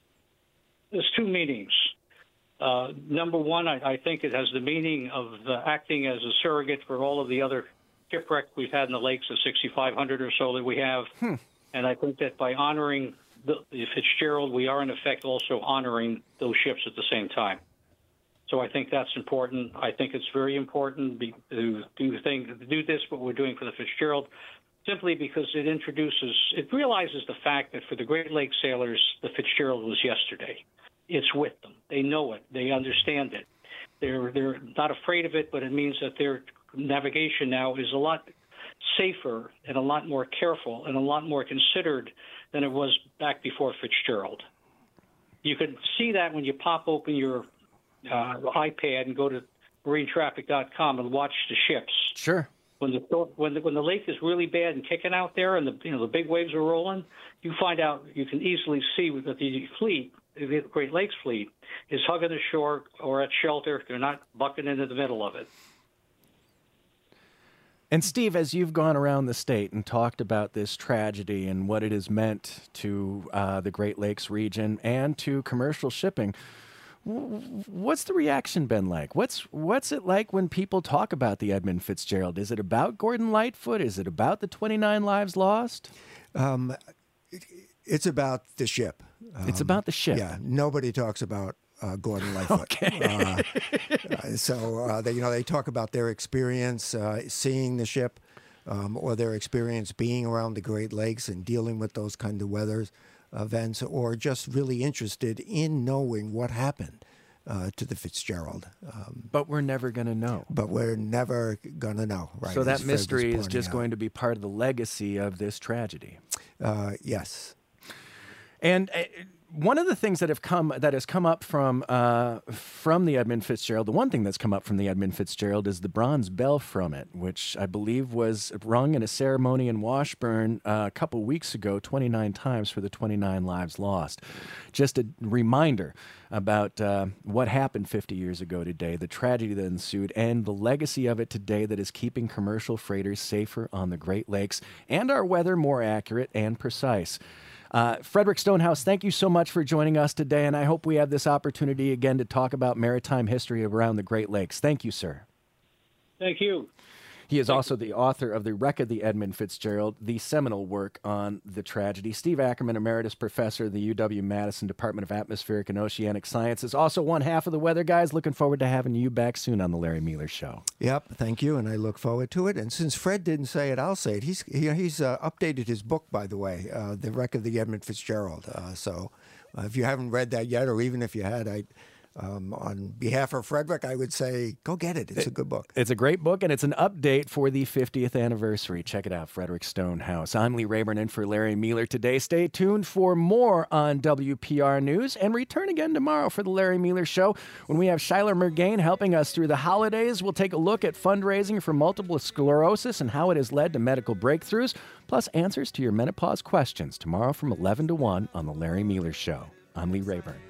There's two meanings. Uh, number one, I, I think it has the meaning of uh, acting as a surrogate for all of the other shipwreck we've had in the lakes, the sixty-five hundred or so that we have. Hmm. And I think that by honoring the, the Fitzgerald, we are in effect also honoring those ships at the same time. So I think that's important. I think it's very important be, to do thing, to do this, what we're doing for the Fitzgerald, simply because it introduces, it realizes the fact that for the Great Lakes sailors, the Fitzgerald was yesterday. It's with them. They know it. They understand it. They're they're not afraid of it, but it means that their navigation now is a lot safer and a lot more careful and a lot more considered than it was back before Fitzgerald. You can see that when you pop open your uh, iPad and go to marine traffic dot com and watch the ships. Sure. When the when the when the lake is really bad and kicking out there, and the you know the big waves are rolling, you find out you can easily see that the fleet, the Great Lakes fleet, is hugging the shore or at shelter. They're not bucking into the middle of it. And Steve, as you've gone around the state and talked about this tragedy and what it has meant to uh, the Great Lakes region and to commercial shipping, w- what's the reaction been like? What's what's it like when people talk about the Edmund Fitzgerald? Is it about Gordon Lightfoot? Is it about the twenty-nine lives lost? Um, it, it's about the ship. Um, It's about the ship. Yeah, nobody talks about uh, Gordon Lightfoot. Okay. uh, uh, so uh, they, you know, they talk about their experience uh, seeing the ship, um, or their experience being around the Great Lakes and dealing with those kind of weather events, or just really interested in knowing what happened uh, to the Fitzgerald. Um, but we're never going to know. But we're never going to know. Right? So that as Fred was mystery is pointing just out. going to be part of the legacy of this tragedy. Uh, yes. And uh, one of the things that have come that has come up from uh, from the Edmund Fitzgerald, the one thing that's come up from the Edmund Fitzgerald is the bronze bell from it, which I believe was rung in a ceremony in Washburn uh, a couple weeks ago, twenty-nine times for the twenty-nine lives lost. Just a reminder about uh, what happened fifty years ago today, the tragedy that ensued, and the legacy of it today that is keeping commercial freighters safer on the Great Lakes and our weather more accurate and precise. Uh, Frederick Stonehouse, thank you so much for joining us today, and I hope we have this opportunity again to talk about maritime history around the Great Lakes. Thank you, sir. Thank you. He is also the author of The Wreck of the Edmund Fitzgerald, the seminal work on the tragedy. Steve Ackerman, Emeritus Professor of the U W-Madison Department of Atmospheric and Oceanic Sciences, also one half of the Weather Guys. Looking forward to having you back soon on The Larry Mueller Show. Yep, thank you, and I look forward to it. And since Fred didn't say it, I'll say it. He's he, he's uh, updated his book, by the way, uh, The Wreck of the Edmund Fitzgerald. Uh, so uh, if you haven't read that yet, or even if you had, I... Um, on behalf of Frederick, I would say go get it. It's a good book. It's a great book, and it's an update for the fiftieth anniversary. Check it out, Frederick Stonehouse. I'm Lee Rayburn in for Larry Mueller today. Stay tuned for more on W P R News, and return again tomorrow for the Larry Mueller Show when we have Shyler Mergain helping us through the holidays. We'll take a look at fundraising for multiple sclerosis and how it has led to medical breakthroughs, plus answers to your menopause questions tomorrow from eleven to one on the Larry Mueller Show. I'm Lee Rayburn.